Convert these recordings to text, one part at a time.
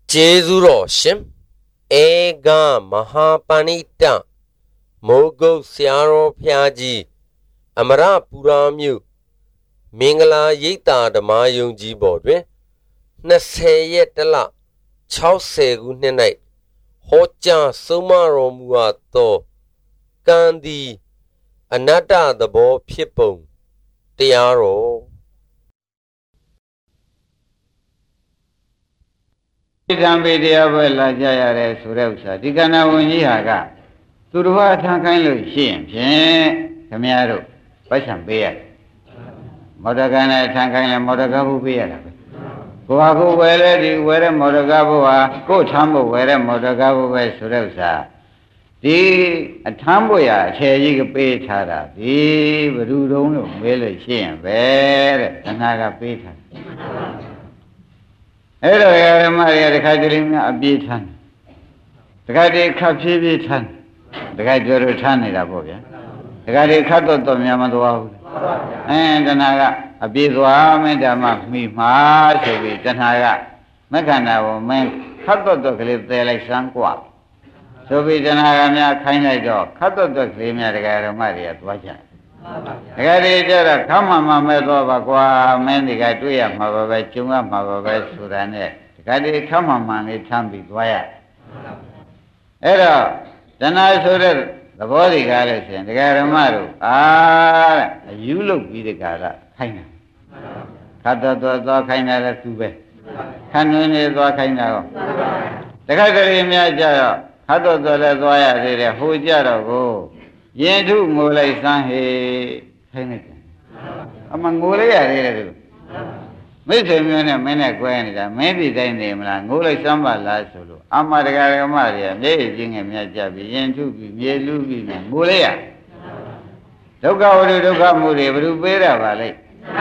ကျေးဇူးတော်ရှင်ဧကမဟာပဏိတမိုးကုတ်ဆရာတော်ဖျားကြီးအမရပူရာမြို့မင်္ဂလာရိပ်သာဓမ္မယုံကြီးပေါ်တွင်20ရက်တလ60ခုနှစ်၌ဟောကြားဆုံးမတော်မူအပ်သောကံသည်အနတ္တသဘောဖြစ်ပုံတရားတော်ဒီကံပေတရားပွဲလာကြရတယ်ဆိုတဲ့ဥစ္စာဒီကဏ္ဍဝန်ကြီးဟာကသူတော်ဘာထမ်းခိုင်းလို့ရှိရင်ဖြင့်ခမည်းတော်ပတ်စံပေးရတယ်မော်ဒကံနဲ့ထမ်းခိုင်းလဲမော်ဒကဘုပေးရတာပဲကိုဟာကိုဝယ်လဲဒီဝယ်တဲ့မော်ဒကဘုဟာကိုထမ်းဖို့ဝယ်တဲ့မော်ဒကဘုပဲဆိုတဲ့ဥစ္စာဒီအထမ်းဖို့ရအခြေကြီးကပေးထားတာဒီဘ누구တုံးလို့မေးလို့ရှိရင်ပဲတဲ့တဏှာကပေးထားအဲ့တော့ဓမ္မတွေကတခါတလေများအပြေးထမ်းတခါတလေခပ်ဖြည်းဖြည်းထမ်းတခါကျော်တို့ထမ်းနေတာပေါ့ဗျာတခါတလေခတ်တော့များမသွားဘူးတဏှာကအပြေးသွားမယ်ဓမ္မမိမှာဆိုပြီးတဏှာကမက္ခဏာကိုမင်းခတ်တော့ကလေးသယ်လိုက်စမ်းกว่าဆိုပြီးတဏှာကများခိုင်းလိုက်တော့ခတ်တော့ကလေးများတခါဓမ္မတွေကသွားကြတကယ်ဒီကျတော့ခမ်းမှမဲ့တော့ပါကွာမင်းဒီကတွေ့ရမှာပါပဲကျုံရမှာပါပဲဆိုတာနဲ့တကယ်ဒီခမ်းမှလေးထမ်းပြီးသွားရအဲ့တော့တဏှာဆိုတဲ့သဘောတွေကလည်းရှင်တကယ်ဓမ္မတို့အယူလုပ်ပြီးတကယ်ကခိုင်းတာခတ်တော့သွားခိုင်းတာလည်းသူပဲခန်းတွင်နေသွားခိုင်းတာရောတခါတလေများကြတော့ခတ်တော့လည်းသွားရသေးတယ်ဟိုကြတော့ကိုရင်ထုငိုလိုက်စမ်းဟေခိုင်းလိုက်တယ်အမငိုလိုက်ရသေးတယ်သူမိတ်ဆွေမျိုးနဲ့မင်းနဲ့ကွဲနေတာမင်းဒီတိုင်းနေမလားငိုလိုက်စမ်းပါလားဆိုလို့အမတကာဓမ္မတွေကမျက်ရည်ချင်းငယ်မြတ်ကြပြီးရင်ထုပြီးမြေလူပြီးငိုလိုက်ရဒုက္ခဝိဒုက္ခမှုတွေဘယ်သူပေးတာပါလဲ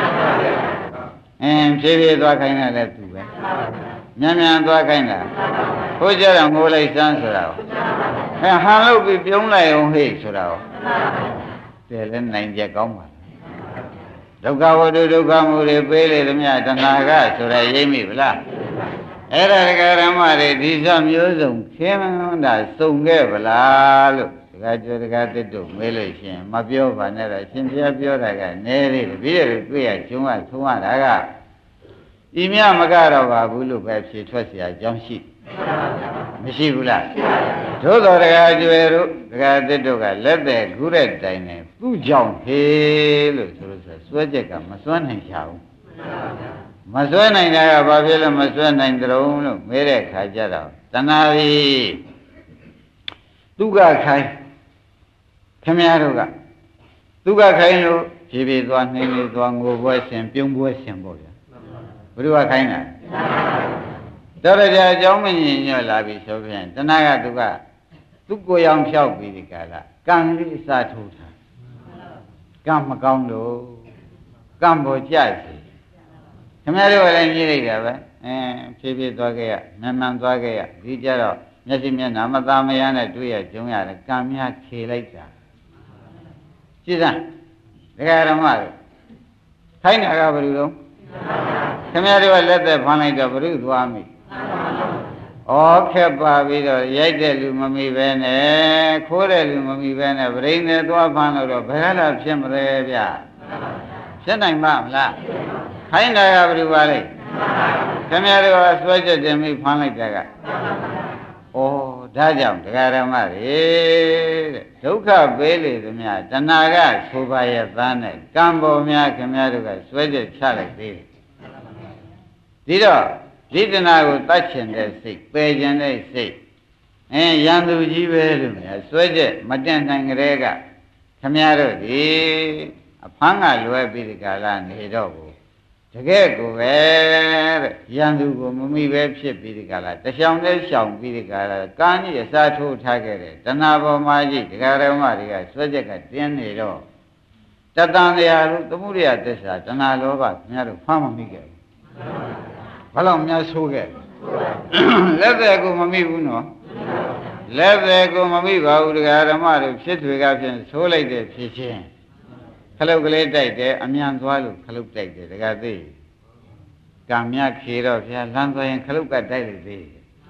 ဖြည်းဖြည်းသွားခိုင်းတာလည်းသူပဲမြန်မြန်သွားခိုင်းတာဟိုကြတော့ငိုလိုက်စမ်းဆိုတာဟန်လို့ပြီးပြုံးလိုက်အောင်ဟေ့ဆိုတာရောတယ်လည်းနိုင်ကြကောင်းပါဒုက္ခဝတ္ထုဒုက္ခမှုတွေပေးလေသမျှတဏှာကဆိုရရိပ်မိဗလားအဲ့ဒါဒကာရမတွေဒီစမျိုးစုံခင်းတာစုံခဲ့ဗလားလို့ဒကာကျော်ဒကာတစ်တို့မေးလို့ရှိရင်မပြောပါနဲ့တော့ရှင်ဘုရားပြောတာကနဲလေးတပည့်တွေတွေ့ရကျုံးရသုံးရတာကဤမြမကတော့ပါဘူးလို့ပဲဖြေထွက်เสียအကြောင်းရှိမရှိဘူးလားသို့တော်တရားကျွယ်တို့တရားသစ်တို့ကလက်တဲ့ခုတဲ့တိုင်နဲ့သူ့ကြောင့်ဟေးလို့ဆိုလို့စွဲချက်ကမစွဲနိုင်ချဘူးမစွဲနိုင်တာကဘာဖြစ်လို့မစွဲနိုင်ကြုံလို့မဲတဲ့ခါကျတော့တဏှာကြီးသူကခိုင်းခမည်းတော်ကသူကခိုင်းလို့ဖြည်းဖြည်းသွားနှင်းနေသွားငိုပွဲဆင်ပြုံးပွဲဆင်ပေါ့ဗျာဘုရားခိုင်းတာတော်ရကြအကြောင်းမညင်ညွတ်လာပြီဆိုပြန်တဏှာကသူကိုယ်ရောင်ဖြောက်ပြီးဒီကလာကံလေးအစာထိုးတာကံမကောင်းလို့ကံပေါ်ကြစီခင်ဗျားတို့လည်းညှိလိုက်တာပဲဖြည်းဖြည်းသွားခဲ့ရမြန်မြန်သွားခဲ့ရဒီကြတော့မျက်စိမျက်နှာမသားမယားနဲ့တွေ့ရကြုံရတယ်ကံများခေလိုက်တာကြည့်စမ်းဒကာရမတို့ခိုင်းတာကဘယ်လိုလဲခင်ဗျားတို့ကလက်သက်ဖမ်းလိုက်တော့ဘုရုသွားမိဩခက်ပါပြီးတော့ရိုက်တဲ့လူမမိပဲနဲ့ခိုးတဲ့လူမမိပဲနဲ့ဗရိန်နဲ့သွားဖမ်းလို့တော့ဘယ်လာဖြစ်မလဲဗျဖြစ်နိုင်ပါမလားခိုင်းတာကဘယ်လိုပါလဲခင်ဗျားတို့ကစွဲချက်တင်ပြီးဖမ်းလိုက်တာကဩဒါကြောင့်တရားဓမ္မတွေတဲ့ဒုက္ခပေးလေသမျှတဏှာကဆိုပါရဲ့သားနဲ့ကံပေါ်များခင်ဗျားတို့ကစွဲချက်ချလိုက်သေးတယ်ဒီတော့ဒီတဏှာကိုတတ်ချင်တဲ့စိတ်ပယ်ချင်တဲ့စိတ်ရန်သူကြီးပဲလို့များစွဲချက်မတင်နိုင်ကြတဲ့ကခမည်းတော်ဒီအဖမ်းကလွယ်ပြီးဒီကာလနေတော့ဘူးတကယ်ကိုပဲတဲ့ရန်သူကိုမမိပဲဖြစ်ပြီးဒီကာလတချောင်နဲ့ရှောင်ပြီးဒီကာလကံကြီးအစားထိုးထားခဲ့တဲ့တဏှာပေါ်မှာကြီးဒကာရမတွေကစွဲချက်ကတင်းနေတော့တတန်တရားလို့သမှုရိယသစ္စာတဏှာလောဘခင်ဗျားတို့ဖမ်းမမိခဲ့ဘူးဘာလို့များဆိုးခဲ့လက်သက်ကိုမမိဘူးနော်လက်သက်ကိုမမိပါဘူးတရားဓမ္မတို့ဖြစ်ထွေကဖြင့်ဆိုးလိုက်တဲ့ဖြစ်ချင်းခလုတ်ကလေးတိုက်တယ်အမြန်သွားလို့ခလုတ်တိုက်တယ်တကယ်သိကံမြခေတော့ဗျာလမ်းသွားရင်ခလုတ်ကတိုက်လိုက်သေး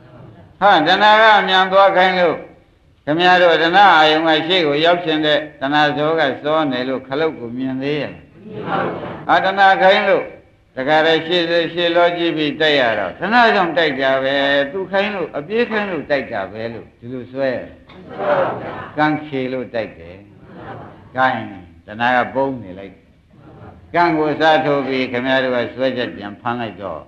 ဟာတဏှာကအမြန်သွားခိုင်းလို့ခင်ဗျားတို့တဏှာအာယုံကရှေ့ကိုရောက်ရှင်တဲ့တဏှာဇောကစောနေလို့ခလုတ်ကိုမြင်သေးရဲ့အာတဏှာခိုင်းလို့တခါတည်းရှေ့လောကြည့်ပြီးတိုက်ရတော့တဏှာကြောင့်တိုက်ကြပဲသူခိုင်းလို့အပြေးခိုင်းလို့တိုက်ကြပဲလို့ဒီလိုဆွဲကံခေလို့တိုက်တယ်ခိုင်းတဏှာကပုံနေလိုက်ကံကိုစားထိုးပြီးခင်ဗျားတို့ကဆွဲချက်ပြန်ဖမ်းလိုက်တော့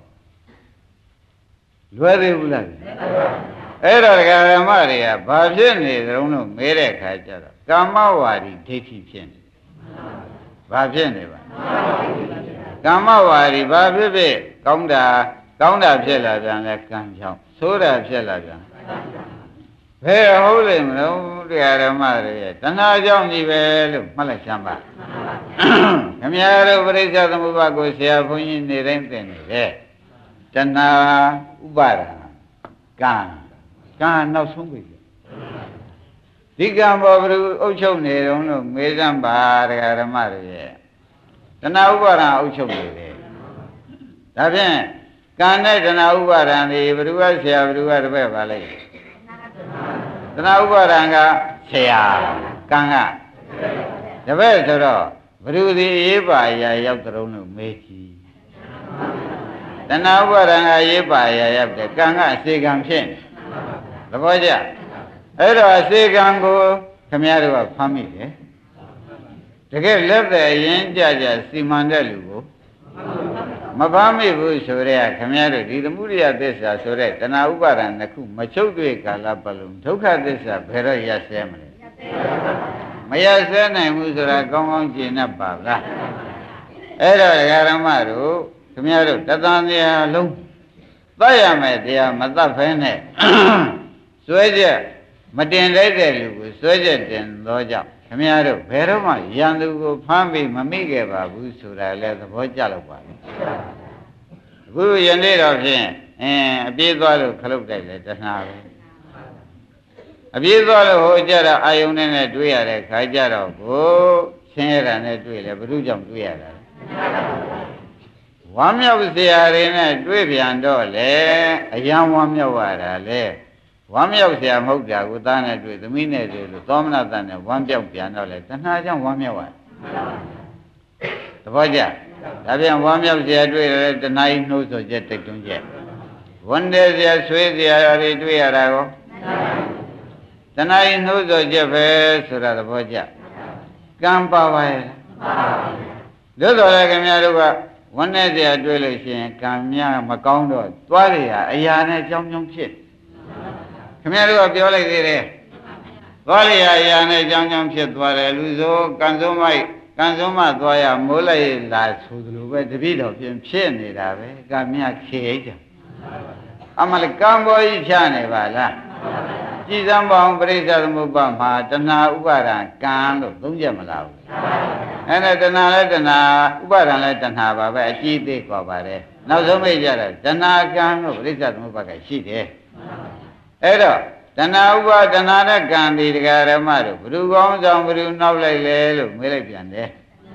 လွယ်သေးဘူးလားအဲ့တော့ဒကာဓမ္မတွေကဘာဖြစ်နေကြုံလို့မေးတဲ့ခါကျတော့ကာမဝါဒီဒိဋ္ဌိဖြစ်နေဘာဖြစ်နေပါကာမဝါဒီဘာဖြစ်ဖြစ်ကောင်းတာဖြစ်လာပြန်လဲကံကြောင့်ဆိုးတာဖြစ်လာပြန်ဘယ်ဟုတ်လိမ့်မလို့ဒကာဓမ္မတွေရဲ့တဏှာကြောင့်ကြီးပဲလို့မှတ်လိုက်စမ်းပါခင်ဗျားတို့ပရိစ္ဆေသမုပ္ပါကိုဆရာဘုန်းကြီးနေတိုင်းသင်နေတယ်တဏှာဥပါဒာကံနောက်ဆုံးပြီဒီကံပေါ်ဘယ်သူအုပ်ချုပ်နေတုံးလို့မေးစမ်းပါဒကာဓမ္မတွေရဲ့တဏှာဥပါဒာအုပ်ချုပ်နေတယ်ဒါဖြင့်ကံနဲ့တဏှာဥပါဒံဒီဘယ်သူကဆရာဘယ်သူကတပည့်ပါလဲတဏှာဥပါဒံကဆရာကံကတပည့်ဆိုတော့ဘယ်သူဒီရေးပါရာရောက်တုံးလို့မေးကြည့်တဏှာဥပါဒံကရေးပါရာရောက်တယ်ကံကအစေကံဖြစ်သဘောကျအဲ့တော့အစေကံကိုခမည်းတော်ကဖမ်းမိတယ်တကယ်လက်သက်ရင်ကြစီမံတဲ့လူကိုမဖမ်းမိဘူးဆိုတဲ့ခမည်းတော်ဒီသမုဒိယသစ္စာဆိုတဲ့တဏှာဥပါဒံတစ်ခုမချုပ်တွေ့ကာလပတ်လုံးဒုက္ခသစ္စာဘယ်တော့ရဆဲမလဲမရဆဲနိုင်ဘူးဆိုတာကောင်းကောင်းကျင့်တတ်ပါလားအဲ့တော့ဒကာရမတို့ခမည်းတော်တသံတရားလုံးသတ်ရမယ်တရားမသတ်ဖဲနဲ့စွဲချက်မတင်လိုက်တဲ့လူကိုစွဲချက်တင်သောကြောင့်ခမည်းတော်ဘယ်တော့မှရန်သူကိုဖမ်းပြီးမမိခဲ့ပါဘူးဆိုတာလည်းသဘောကျလို့ပါအခုယနေ့တော့ဖြင့်အပြေးသွားလို့ခလုတ်တိုက်လေတဏှာပဲအပြေးသွားလို့ဟိုကြတော့အာယုန်နဲ့တွေ့ရတဲ့ခါကြတော့ကိုဆင်းရဲတာနဲ့တွေ့လေဘုရုကြောင့်တွေ့ရတာဝမ်းမြောက်စရာတွေနဲ့တွေ့ပြန်တော့လေအယံဝမ်းမြောက်ရတာလေဝမ်းမြောက်စရာမဟုတ်တာကိုသားနဲ့တွေ့သမီးနဲ့တွေ့လို့သောမနတနဲ့ဝမ်းပြောက်ပြန်တော့လေတဏှာကြောင့်ဝမ်းမြောက်ရသဘောကျဒါပြန်ဝမ်းမြောက်စရာတွေ့တယ်တဏှာကြီးနှိုးဆိုချက်တိုက်တွန်းချက်ဝန်တဲ့စရာဆွေးစရာတွေတွေ့ရတာကိုတဏှာကြီးနှိုးဆိုချက်ပဲဆိုတာသဘောကျကံပါပါရဲ့တို့တော်လည်းခင်ဗျားတို့ကဝန်းနဲ့စရာတွေ့လို့ရှိရင်ကံများမကောင်းတော့သွားရအရာနဲ့ကြောင်းကြောင်းဖြစ်ခင်ဗျားတို့ကပြောလိုက်သေးတယ်သွားရအရာနဲ့ကြောင်းကြောင်းဖြစ်သွားတယ်လူဆိုကံစုံမသွားရမိုးလိုက်လာဆိုသလိုပဲတပိတော်ဖြစ်နေတာပဲကံများခေအိတ်တယ်အမလေးကံပေါ်ကြီးဖြားနေပါလားကြည်စံပေါင်းပရိစ္ဆေသမုပ္ပါမှာတဏှာဥပါဒံကံလို့သုံးချက်မလားဘူးအဲ့ဒါတဏှာလဲတဏှာဥပါဒံလဲတဏှာပါပဲအကြည့်သေးกว่าပါတယ်နောက်ဆုံးမိတ်ကြတော့တဏှာကံလို့ပရိစ္ဆေသမုပ္ပါကရှိတယ်အဲ့တော့တဏှာဥပါဒနာနဲ့ကံဒီတရားဓမ္မတို့ဘ누구ကောင်းဆောင်ဘ누구နောက်လိုက်လဲလို့မေးလိုက်ပြန်တယ်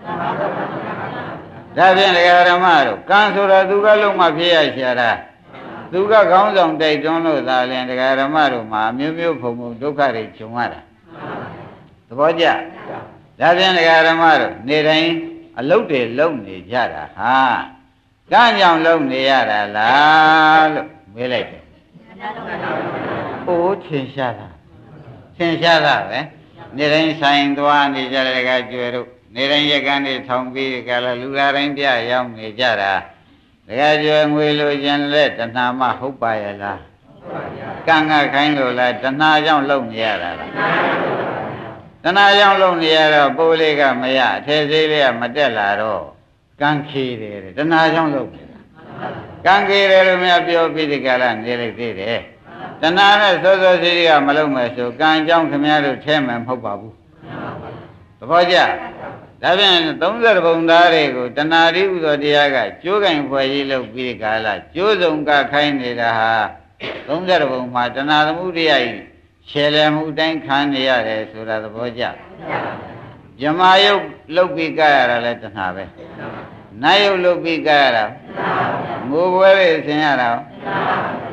ဒါဖြင့်တရားဓမ္မတို့ကံဆိုတာသူကလုံးမဖြစ်ရရှာတာသူကကောင်းဆောင်တိုက်တွန်းလို့သာလျှင်တရားဓမ္မတို့မှာမျိုးမျိုးဖုံဖုံဒုက္ခတွေဂျုံရတာသဘောကျဒါဖြင့်တရားဓမ္မတို့နေတိုင်းအလုတ်တွေလုံနေကြတာဟာကံကြောင့်လုံနေရတာလားလို့မေးလိုက်တယ်အိုးထင်ရှားတာပဲနေတိုင်းဆိုင်သွားနေကြတဲ့ကကျွယ်တို့နေတိုင်းရက်ကန်းတွေထောင်ပြီးကြလားလူလာတိုင်းပြရောက်နေကြတာတကယ်ကျွယ်ငွေလိုချင်လက်တဏှာမဟုတ်ပါရဲ့လားကံကခိုင်းလို့လားတဏှာကြောင့်လုံနေရတာလားတဏှာကြောင့်လုံနေရတော့ပိုးလေးကမရအထဲသေးလေးကမတက်လာတော့ကံခေတယ်တဏှာကြောင့်လုံနေတာကံခေတယ်လို့များပြောပြီးဒီကလာနေလိုက်သေးတယ်တဏှာနဲ့စောစောစီးစီးကမလုံမဲ့ဆိုကံကြောင့်ခင်ဗျားတို့ထဲမယ်မဟုတ်ပါဘူးသဘောကျဒါဖြင့်30ပုံသားတွေကိုတဏှာတိဥသောတရားကကျိုးကင်ဖွယ်ကြီးလုပ်ပြီးကာလကျိုးစုံကခိုင်းနေတာဟာ30ပုံမှာတဏှာသမုဒိယကြီးခြေလည်မှုတိုင်းခံနေရတယ်ဆိုတာသဘောကျဇမာယုတ်လုပ်ပြီးကြရတာလဲတဏှာပဲနာယုတ်လုပ်ပြီးကြရတာငိုပွဲတွေဆင်ရတာ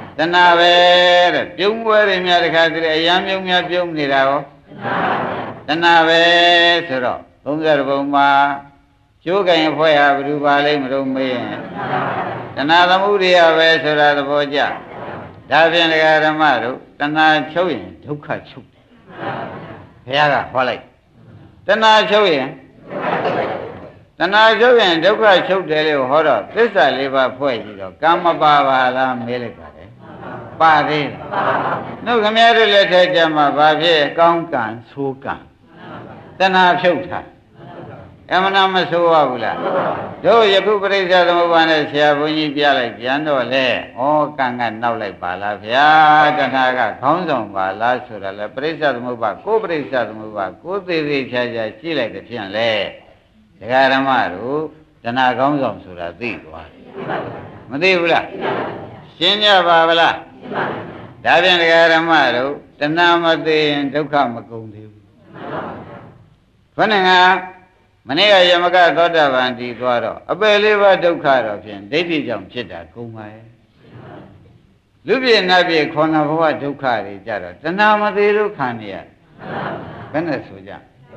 တဏှာပဲတဲ့ပြုံးပွဲတွေများတခါတည်းအယံပြုံးများပြုံးနေတာရောတဏှာပဲဆိုတော့30ဘုံမှာကျိုးကင်ဖွဲ့ဟာဘယ်သူပါလိမ့်မလို့မေးရင်တဏှာသမုဒိယပဲဆိုတာသဘောကျဒါဖြင့်ဒကာဓမ္မတို့တဏှာချုပ်ရင်ဒုက္ခချုပ်တယ်ဘုရားကဟောလိုက်တဏှာချုပ်ရင်တဏှာချုပ်ရင်ဒုက္ခချုပ်တယ်လို့ဟောတော့သစ္စာလေးပါးဖွဲ့ကြည့်တော့ကံမပါပါလားမေးလိုက်ပါတယ်ပါသေးတယ်နှုတ်ခမည်းတို့လက်ထက်ကျမှဘာဖြစ်ကောင်းကံဆိုးကံတဏှာဖြုတ်ထားအမှန်မဆိုးရဘူးလားတို့ယခုပရိစ္ဆေသမုပ္ပါဒ်နဲ့ဆရာဘုန်းကြီးပြလိုက်ပြန်တော့လေဩကံကနောက်လိုက်ပါလားဗျာတဏှာကခေါင်းဆောင်ပါလားဆိုတာလေပရိစ္ဆေသမုပ္ပါဒ်ကိုပရိစ္ဆေသမုပ္ပါဒ်ကိုသေးသေးချာချာကြည့်လိုက်တဲ့ဖြင့်လေဒကာဓမ္မတို့တဏှာခေါင်းဆောင်ဆိုတာသိသွားမသိဘူးလားရှင်းကြပါဗလားဒါဖြင့်ဒကာဓမ္မတို့တဏှာမသိရင်ဒုက္ခမကုန်သေးဘူးခொနဲ့ကမနေ့ကယမကသောတာပန်တည်သွားတော့အပယ်လေးပါးဒုက္ခတော့ဖြင့်ဒိဋ္ဌိကြောင့်ဖြစ်တာကုန်ပါရဲ့လူပြည့်နတ်ပြည့်ခေါဏဘဝဒုက္ခတွေကြတော့တဏှာမသေးလို့ခံနေရဘယ်နဲ့ဆိုကြ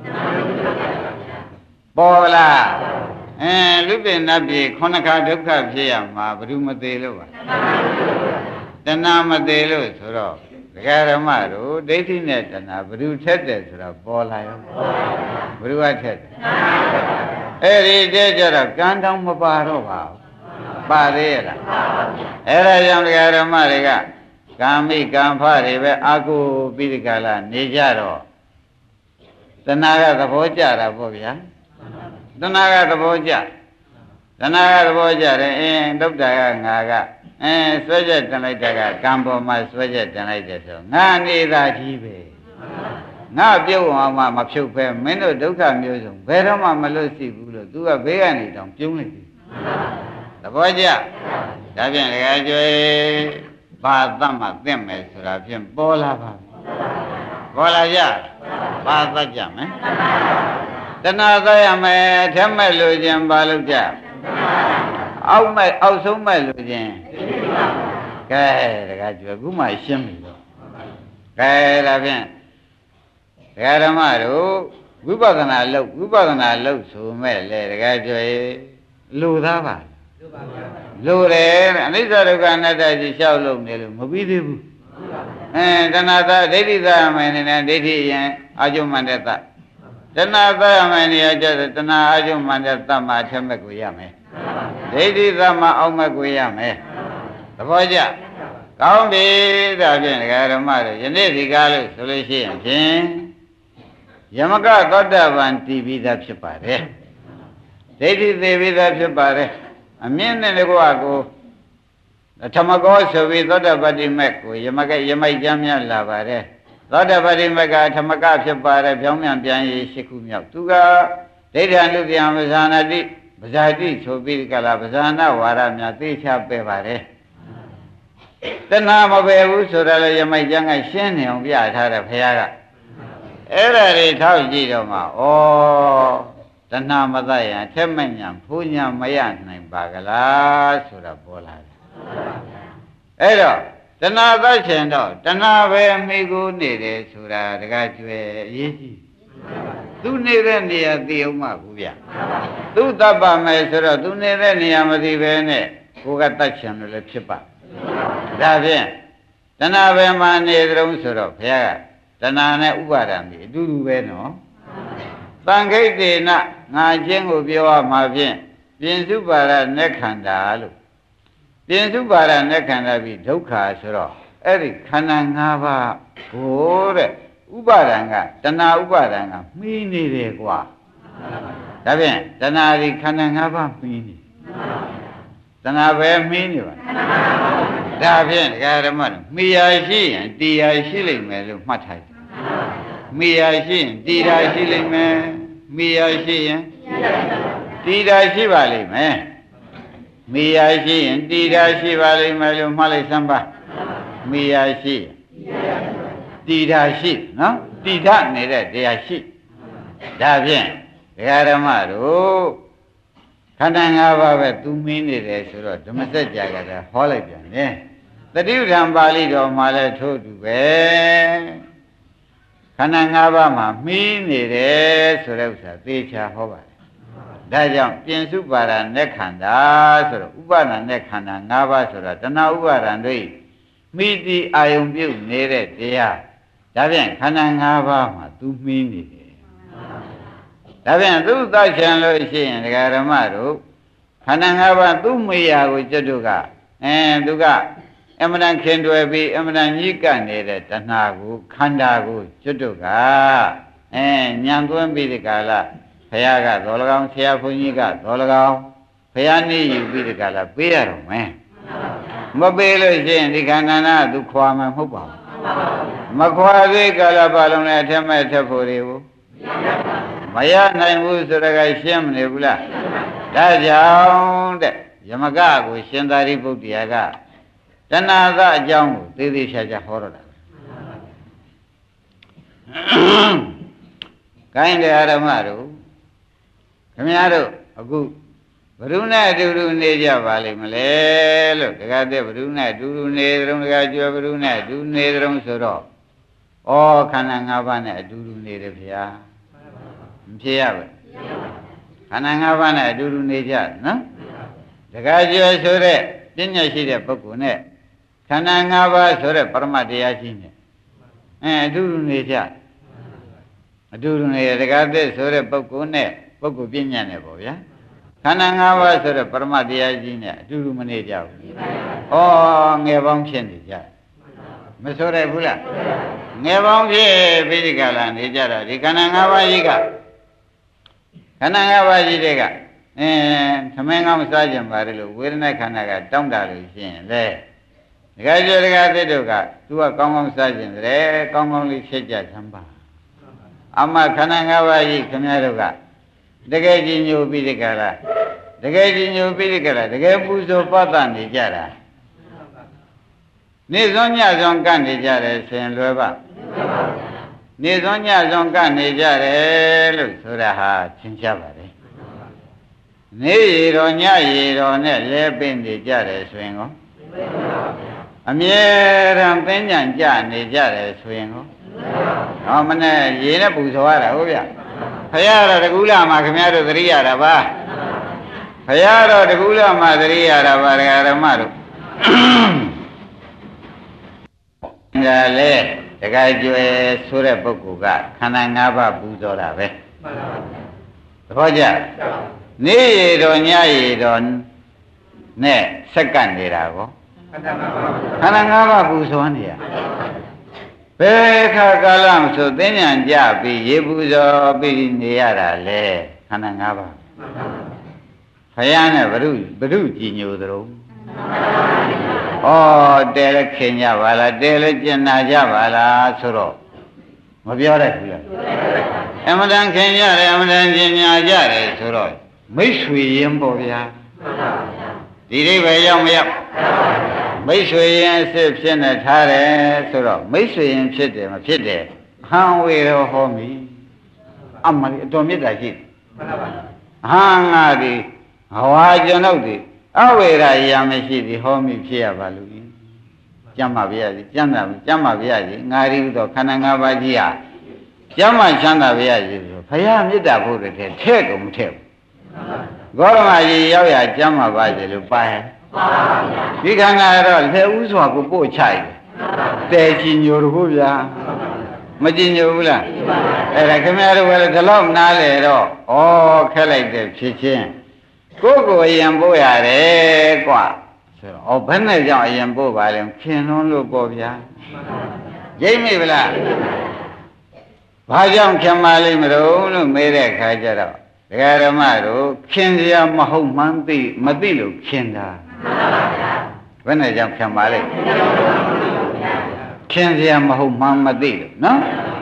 ပေါ်လားလူပြည့်နတ်ပြည့်ခေါဏခါဒုက္ခဖြစ်ရမှာဘယ်သူမသေးလို့ပါတဏှာမသေးလို့ဆိုတော့ဒကာဓမ္မတို့ဒိဋ္ဌိနဲ့တဏှာဘယ်သူထက်တယ်ဆိုတော့ပေါ်လာရောဘယ်သူကထက်တယ်အဲ့ဒီတည်းကြတော့ကံတောင်မပါတော့ပါဘူးပါသေးရဲ့လားအဲ့ဒါကြောင့်ဒကာဓမ္မတွေကကာမိကံဖတွေပဲအာကိုပိဋကလာနေကြတော့တဏှာကသဘောကျတာပေါ့ဗျာတဏှာကသဘောကျတဏှာကသဘောကျတယ်ဒုက္ခကငါကဆွဲချက်တင်လိုက်တာကကံပေါ်မှာဆွဲချက်တင်လိုက်တယ်ဆိုငါနေတာကြီးပဲငါပြုတ်အောင်မှမဖြုတ်ပဲမင်းတို့ဒုက္ခမျိုးစုံဘယ်တော့မှမလွတ်စီဘူးလို့သူကဘေးကနေတောင်ပြုံးလိုက်ပြီသဘောကျဒါဖြင့်ဒကာကျွေးဘာသတ်မှသင့်မယ်ဆိုတာဖြင့်ပေါ်လာပါပြီပေါ်လာကြဘာသတ်ကြမယ်တဏှာသတ်ရမယ်ထက်မဲ့လို့ခြင်းဘာလို့ကြအောက်ဆုံးမဲ့လို့ခြင်းကဲဒကာကျွယ်ခုမှရှင်းပြီတော့ကဲဒါဖြင့်ဒကာဓမ္မတို့ဝိပဿနာလုပ်ဆိုမဲ့လေဒကာကျွယ်လူသားပါလူတယ်အနိစ္စဒုက္ခအနတ္တကြီးလျှောက်လို့နေလို့မပြီးသေးဘူးတဏှာသဒိဋ္ဌိသမယ်နေနဲ့ဒိဋ္ဌိရင်အာကျုံမန္တတတဏှာသမယ်နေရကြတဏှာအာကျုံမန္တတမှာအထက်မဲ့ကိုရမယ်ဒိဋ္ဌိသမအောက်မဲ့ကိုရမယ်သဘောကျကောင်းပြီဒါဖြင့်ဒကာဓမ္မတို့ယနေ့ဒီကားလို့ဆိုလို့ရှိရင်ဖြင့်ယမကသောတာပန်တည်ပြီးသားဖြစ်ပါတယ်ဒိဋ္ဌိသေပြီးသားဖြစ်ပါတယ်အမြင့်နဲ့ကွာကိုဓမ္မကောဆိုပြီးသောတာပတိမက်ကိုယမိုက်ကျမ်းများလာပါတယ်သောတာပတိမက်ကဓမ္မကဖြစ်ပါတယ်ပြောင်းပြန်ပြန်ရေး၈ခုမြောက်သူကဒိဋ္ဌာနုပယံပဇာနာတိပဇာတိဆိုပြီးကလာပဇာနာဝါဒများသိချပဲပါတယ်တဏှာမပယ်ဘူးဆိုတော့လေယမိုက်ကျမ်းကရှင်းနေအောင်ပြထားတယ်ဘုရားကအဲ့ဒါတွေထောက်ကြည့်တော့မှဩတဏှာမတတ်ရင်ထက်မဲ့ညာဖူးညာမရနိုင်ပါကလားဆိုတာပေါ်လာတယ်အဲ့တော့တဏှာတတ်ချင်တော့တဏှာပဲမိကိုနေတယ်ဆိုတာတကားကျွဲအရေးကြီးသူနေတဲ့နေရာသိအောင်မဘူးဗျသူတတ်ပါမယ်ဆိုတော့သူနေတဲ့နေရာမသိပဲနဲ့ကိုကတတ်ချင်လို့လည်းဖြစ်ပါဒါဖြင့်တဏှာပဲမှနေကြုံဆိုတော့ဘုရားကတဏှာနဲ့ဥပါဒံဒီအတူတူပဲနော်သံခိတ်တေနငါချင်းကိုပြောရမှာဖြင့်ပြင်စုပါရနဲ့ခန္ဓာလို့ပြင်စုပါရနဲ့ခန္ဓာပြီးဒုက္ခဆိုတော့အဲ့ဒီခန္ဓာ၅ပါးဟိုတဲ့ဥပါဒံကတဏှာဥပါဒံကမှီးနေတယ်ကွာဒါဖြင့်တဏှာဒီခန္ဓာ၅ပါးမှီးနေတဏှာပဲမှီးနေပါဒါဖြင့်ဒကာဓမ္မတို့မှီရရှိရင်တရားရှိလိမ့်မယ်လို့မှတ်ထားတယ်မိယာရှိရင်တည်တာရှိလိမ့်မယ်မိယာရှိရင်တည်တာရှိပါလိမ့်မယ်မိယာရှိရင်တည်တာရှိပါလိမ့်မယ်လို့မှတ်လိုက်စမ်းပါမိယာရှိတည်တာရှိနော်တည်တာနေတဲ့တရားရှိဒါဖြင့်ဒကာဓမ္မတို့ခန္ဓာ၅ပါးပဲသူမင်းနေတယ်ဆိုတော့ဓမ္မစကြာကလည်းဟောလိုက်ပြန်တယ်တတိပဋ္ဌာန်ပါဠိတော်မှာလည်းထို့တူပဲခန္ဓာ၅ပါးမှာမှီးနေတယ်ဆိုတဲ့ဥစ္စာသေချာဟောပါတယ်ဒါကြောင့်ပြင်စုပါဒနဲ့ခန္ဓာဆိုတော့ဥပါဒနဲ့ခန္ဓာ၅ပါးဆိုတာတဏှာဥပါဒံတို့မိတိအာယုံပြုတ်နေတဲ့တရားဒါဖြင့်ခန္ဓာ၅ပါးမှာသူမှီးနေတယ်ဒါဖြင့်သူသတ်ချင်လို့ရှိရင်ဒကာဓမ္မတို့ခန္ဓာ၅ပါးသူ့မေယာကိုကျွတ်တို့ကသူကအမှန်တန်ခင်တွယ်ပြီးအမှန်တန်ညှိကပ်နေတဲ့တဏှာကိုခန္ဓာကိုကျွတ်တို့ကညံသွင်းပြီးဒီကလာဘုရားကတော်၎င်းဆရာဘုန်းကြီးကတော်၎င်းဘုရားနေယူပြီးဒီကလာပေးရတော့မယ်မပေးလို့ရှိရင်ဒီခန္ဓာနာသူခွာမှာမဟုတ်ပါဘူးမခွာသေးကလာပါလုံးနဲ့အထက်မဲ့ထက်ဖို့တွေကိုမရနိုင်ဘူးဆိုတော့ရှင်းမနေဘူးလားဒါကြောင့်တဲ့ယမကကိုရှင်သာရိပုတ္တရာကတဏှာသအကြောင်းကိုသေသေးချာချာဟောတော့တာကိုင်းတယ်ဓမ္မတို့ခင်ဗျားတို့အခုဘ누구နဲ့အတူတူနေကြပါလိမ့်မလဲလို့တခါတည်းဘ누구နဲ့အတူတူနေကြုံတခါကျွဲဘ누구နဲ့အတူနေကြုံဆိုတော့ဩခန္ဓာ၅ပါးနဲ့အတူတူနေတယ်ဗျာမဖြစ်ရဘူးခန္ဓာ၅ပါးနဲ့အတူတူနေကြနော်တခါကျွဲဆိုတဲ့ပညာရှိတဲ့ပုဂ္ဂိုလ်နဲ့ခန္ဓာ၅ပါးဆိုတဲ့ပရမတ်တရားရှိနေအတူတူနေကြအတူတူနေတခါတည်းဆိုတဲ့ပုဂ္ဂိုလ်နဲ့ပုဂ္ဂိုလ်ပညာနဲ့ပေါ့ဗျာခန္ဓာ၅ပါးဆိုတဲ့ပရမတ်တရားကြီးနဲ့အတူတူမနေကြဘူး။ဩငယ်ပေါင်းဖြစ်နေကြမဆိုရဘူးလားငယ်ပေါင်းဖြစ်ပြီးဒီကလာနေကြတာဒီခန္ဓာ၅ပါးကြီးကခန္ဓာ၅ပါးကြီးတွေကသမင်းကောင်းစားကြပါလေလို့ဝေဒနာခန္ဓာကတောင်းတလို့ရှိရင်လေဒကာကျော်ဒကာသစ်တို့ကသူကကောင်းကောင်းစားကြတယ်ကောင်းကောင်းလေးဖြစ်ကြချမ်းပါအမှခန္ဓာ၅ပါးကြီးခင်ဗျားတို့ကတကယ်ကြီးညိုပြီးဒီကလာတကယ်ကြီးညိုပြီးဒီကလာတကယ်ပူဇော်ပတ်သက်နေကြတာနေစွန်းညစွန်းကပ်နေကြတယ်ဆိုရင်လွယ်ပါနေစွန်းညစွန်းကပ်နေကြတယ်လို့ဆိုတာဟာသင်ရှားပါတယ်နေရတော်ညရတော်နဲ့လဲပင်နေကြတယ်ဆိုရင်ကောအမြဲတမ်းသင်္ကြန်ကြနေကြတယ်ဆိုရင်ကောမနဲ့ရေနဲ့ပူဇော်ရတာဟုတ်ဗျဘုရားတော်တကူလာမှာခင်ဗျားတို့သတိရတာပါဘုရားတော်တကူလာမှာသတိရတာပါဒကာဓမ္မတို့ဒါလေတခါကျွယ်ဆိုတဲ့ပုဂ္ဂိုလ်ကခန္ဓာ၅ပါးပူဇော်တာပဲသဘောကျနေရတော်ညရတော်နဲ့စက္ကန့်နေတာကောခန္ဓာ၅ပါးပူဇော်နေရဘယ်ခါကာလမဆိုသင်္ညာကြပြီးရေပူဇော်ပြီးနေရတာလေခန္ဓာ၅ပါးဘုရားနဲ့ဘုရုကြည်ညိုသရုံတဲလည်းခင်ကြပါလားတဲလည်းကျင်နာကြပါလားဆိုတော့မပြောတတ်ဘူးလားအမှန်တန်ခင်ကြတယ်အမှန်တန်ကျင်ညာကြတယ်ဆိုတော့မိတ်ဆွေရင်ပေါ့ဗျာဒီအိဗယ်ရောက်မရောက်မိတ်ဆွေရင်အစ်ဖြစ်နေထားတယ်ဆိုတော့မိတ်ဆွေရင်ဖြစ်တယ်မဖြစ်တယ်ဟံဝေရောဟောမိအမှန်အတော်မြတ်တာရှိဟာငါဒီဟဝါကျွန်ုပ်ဒီအဝေရာရာမရှိသည်ဟောမိဖြစ်ရပါလို့ကျမ်းပါဗျာကျမ်းပါဗျာကြီးငါရီတော့ခန္ဓာ၅ပါးကြီးဟာကျမ်းမှချမ်းသာဗျာကြီးဆိုဘုရားမေတ္တာဖို့တဲ့ထဲ့ကုန်မထဲ့ဘူးဂေါရမကြီးရောက်ရကျမ်းပါပါစေလို့ပါရဲ့ဒီခန္ဓာတော့လက်ဥစွာကိုပို့ချတယ်ကြည်ညိုတို့ဗျာမကြည်ညိုဘူးလားအဲ့ဒါခင်ဗျားတို့ကလည်းဒီလောက်နားလေတော့ခက်လိုက်တဲ့ဖြစ်ချင်းကိုယ်အရင်ပို့ရတယ်ကွာဆိုတော့ဘယ်နဲ့ကြောင့်အရင်ပို့ပါလဲခင်လွန်းလို့ပေါ့ဗျာရိပ်မိဗလားဘာကြောင့်ခင်ပါလိမ့်မလို့မေးတဲ့ခါကျတော့ဒကာဓမ္မတို့ခင်စရာမဟုတ်မှန်းသိမသိလို့ခင်တာဘယ်နဲ့ကြောင့်ခင်ပါလိမ့်ခင်စရာမဟုတ်မှန်းမသိလို့နော်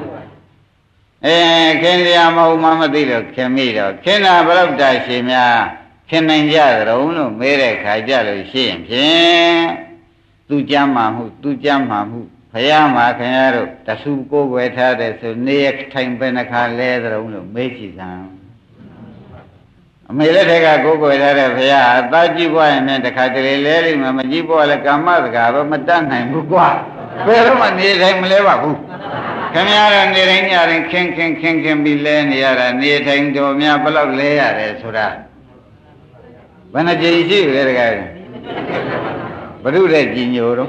ခင်စရာမဟုတ်မှန်းမသိလို့ခင်မိတော့ခင်တာဘယ်တော့တာရှိများခင်နိုင်ကြကြုံလို့မေးတဲ့ခါကြလို့ရှိရင်ဖြင့်သူကြမ်းမှမှုဘုရားမှာခင်ရတို့တဆူကိုယ်ွယ်ထားတဲ့ဆိုနေရထိုင်ပဲနှခါလဲကြုံလို့မေးကြည့်စမ်းဩအမေလက်ထက်ကကိုယ်ကိုယ်ထားတဲ့ဘုရားအသားကြီးပွားရင်လည်းတခါတလေလဲလိမ့်မယ်မကြီးပွားလဲကာမစကားပဲမတတ်နိုင်ဘူးကွာဘယ်တော့မှနေတိုင်းမလဲပါဘူးခင်ဗျားတို့နေတိုင်းညတိုင်းခင်းပြီးလဲနေရတာနေတိုင်းတော်များဘယ်လောက်လဲရတယ်ဆိုတာဘယ်နှကြိမ်ရှိလဲတကယ်ဘုရုတဲ့ကြီးညိုတော့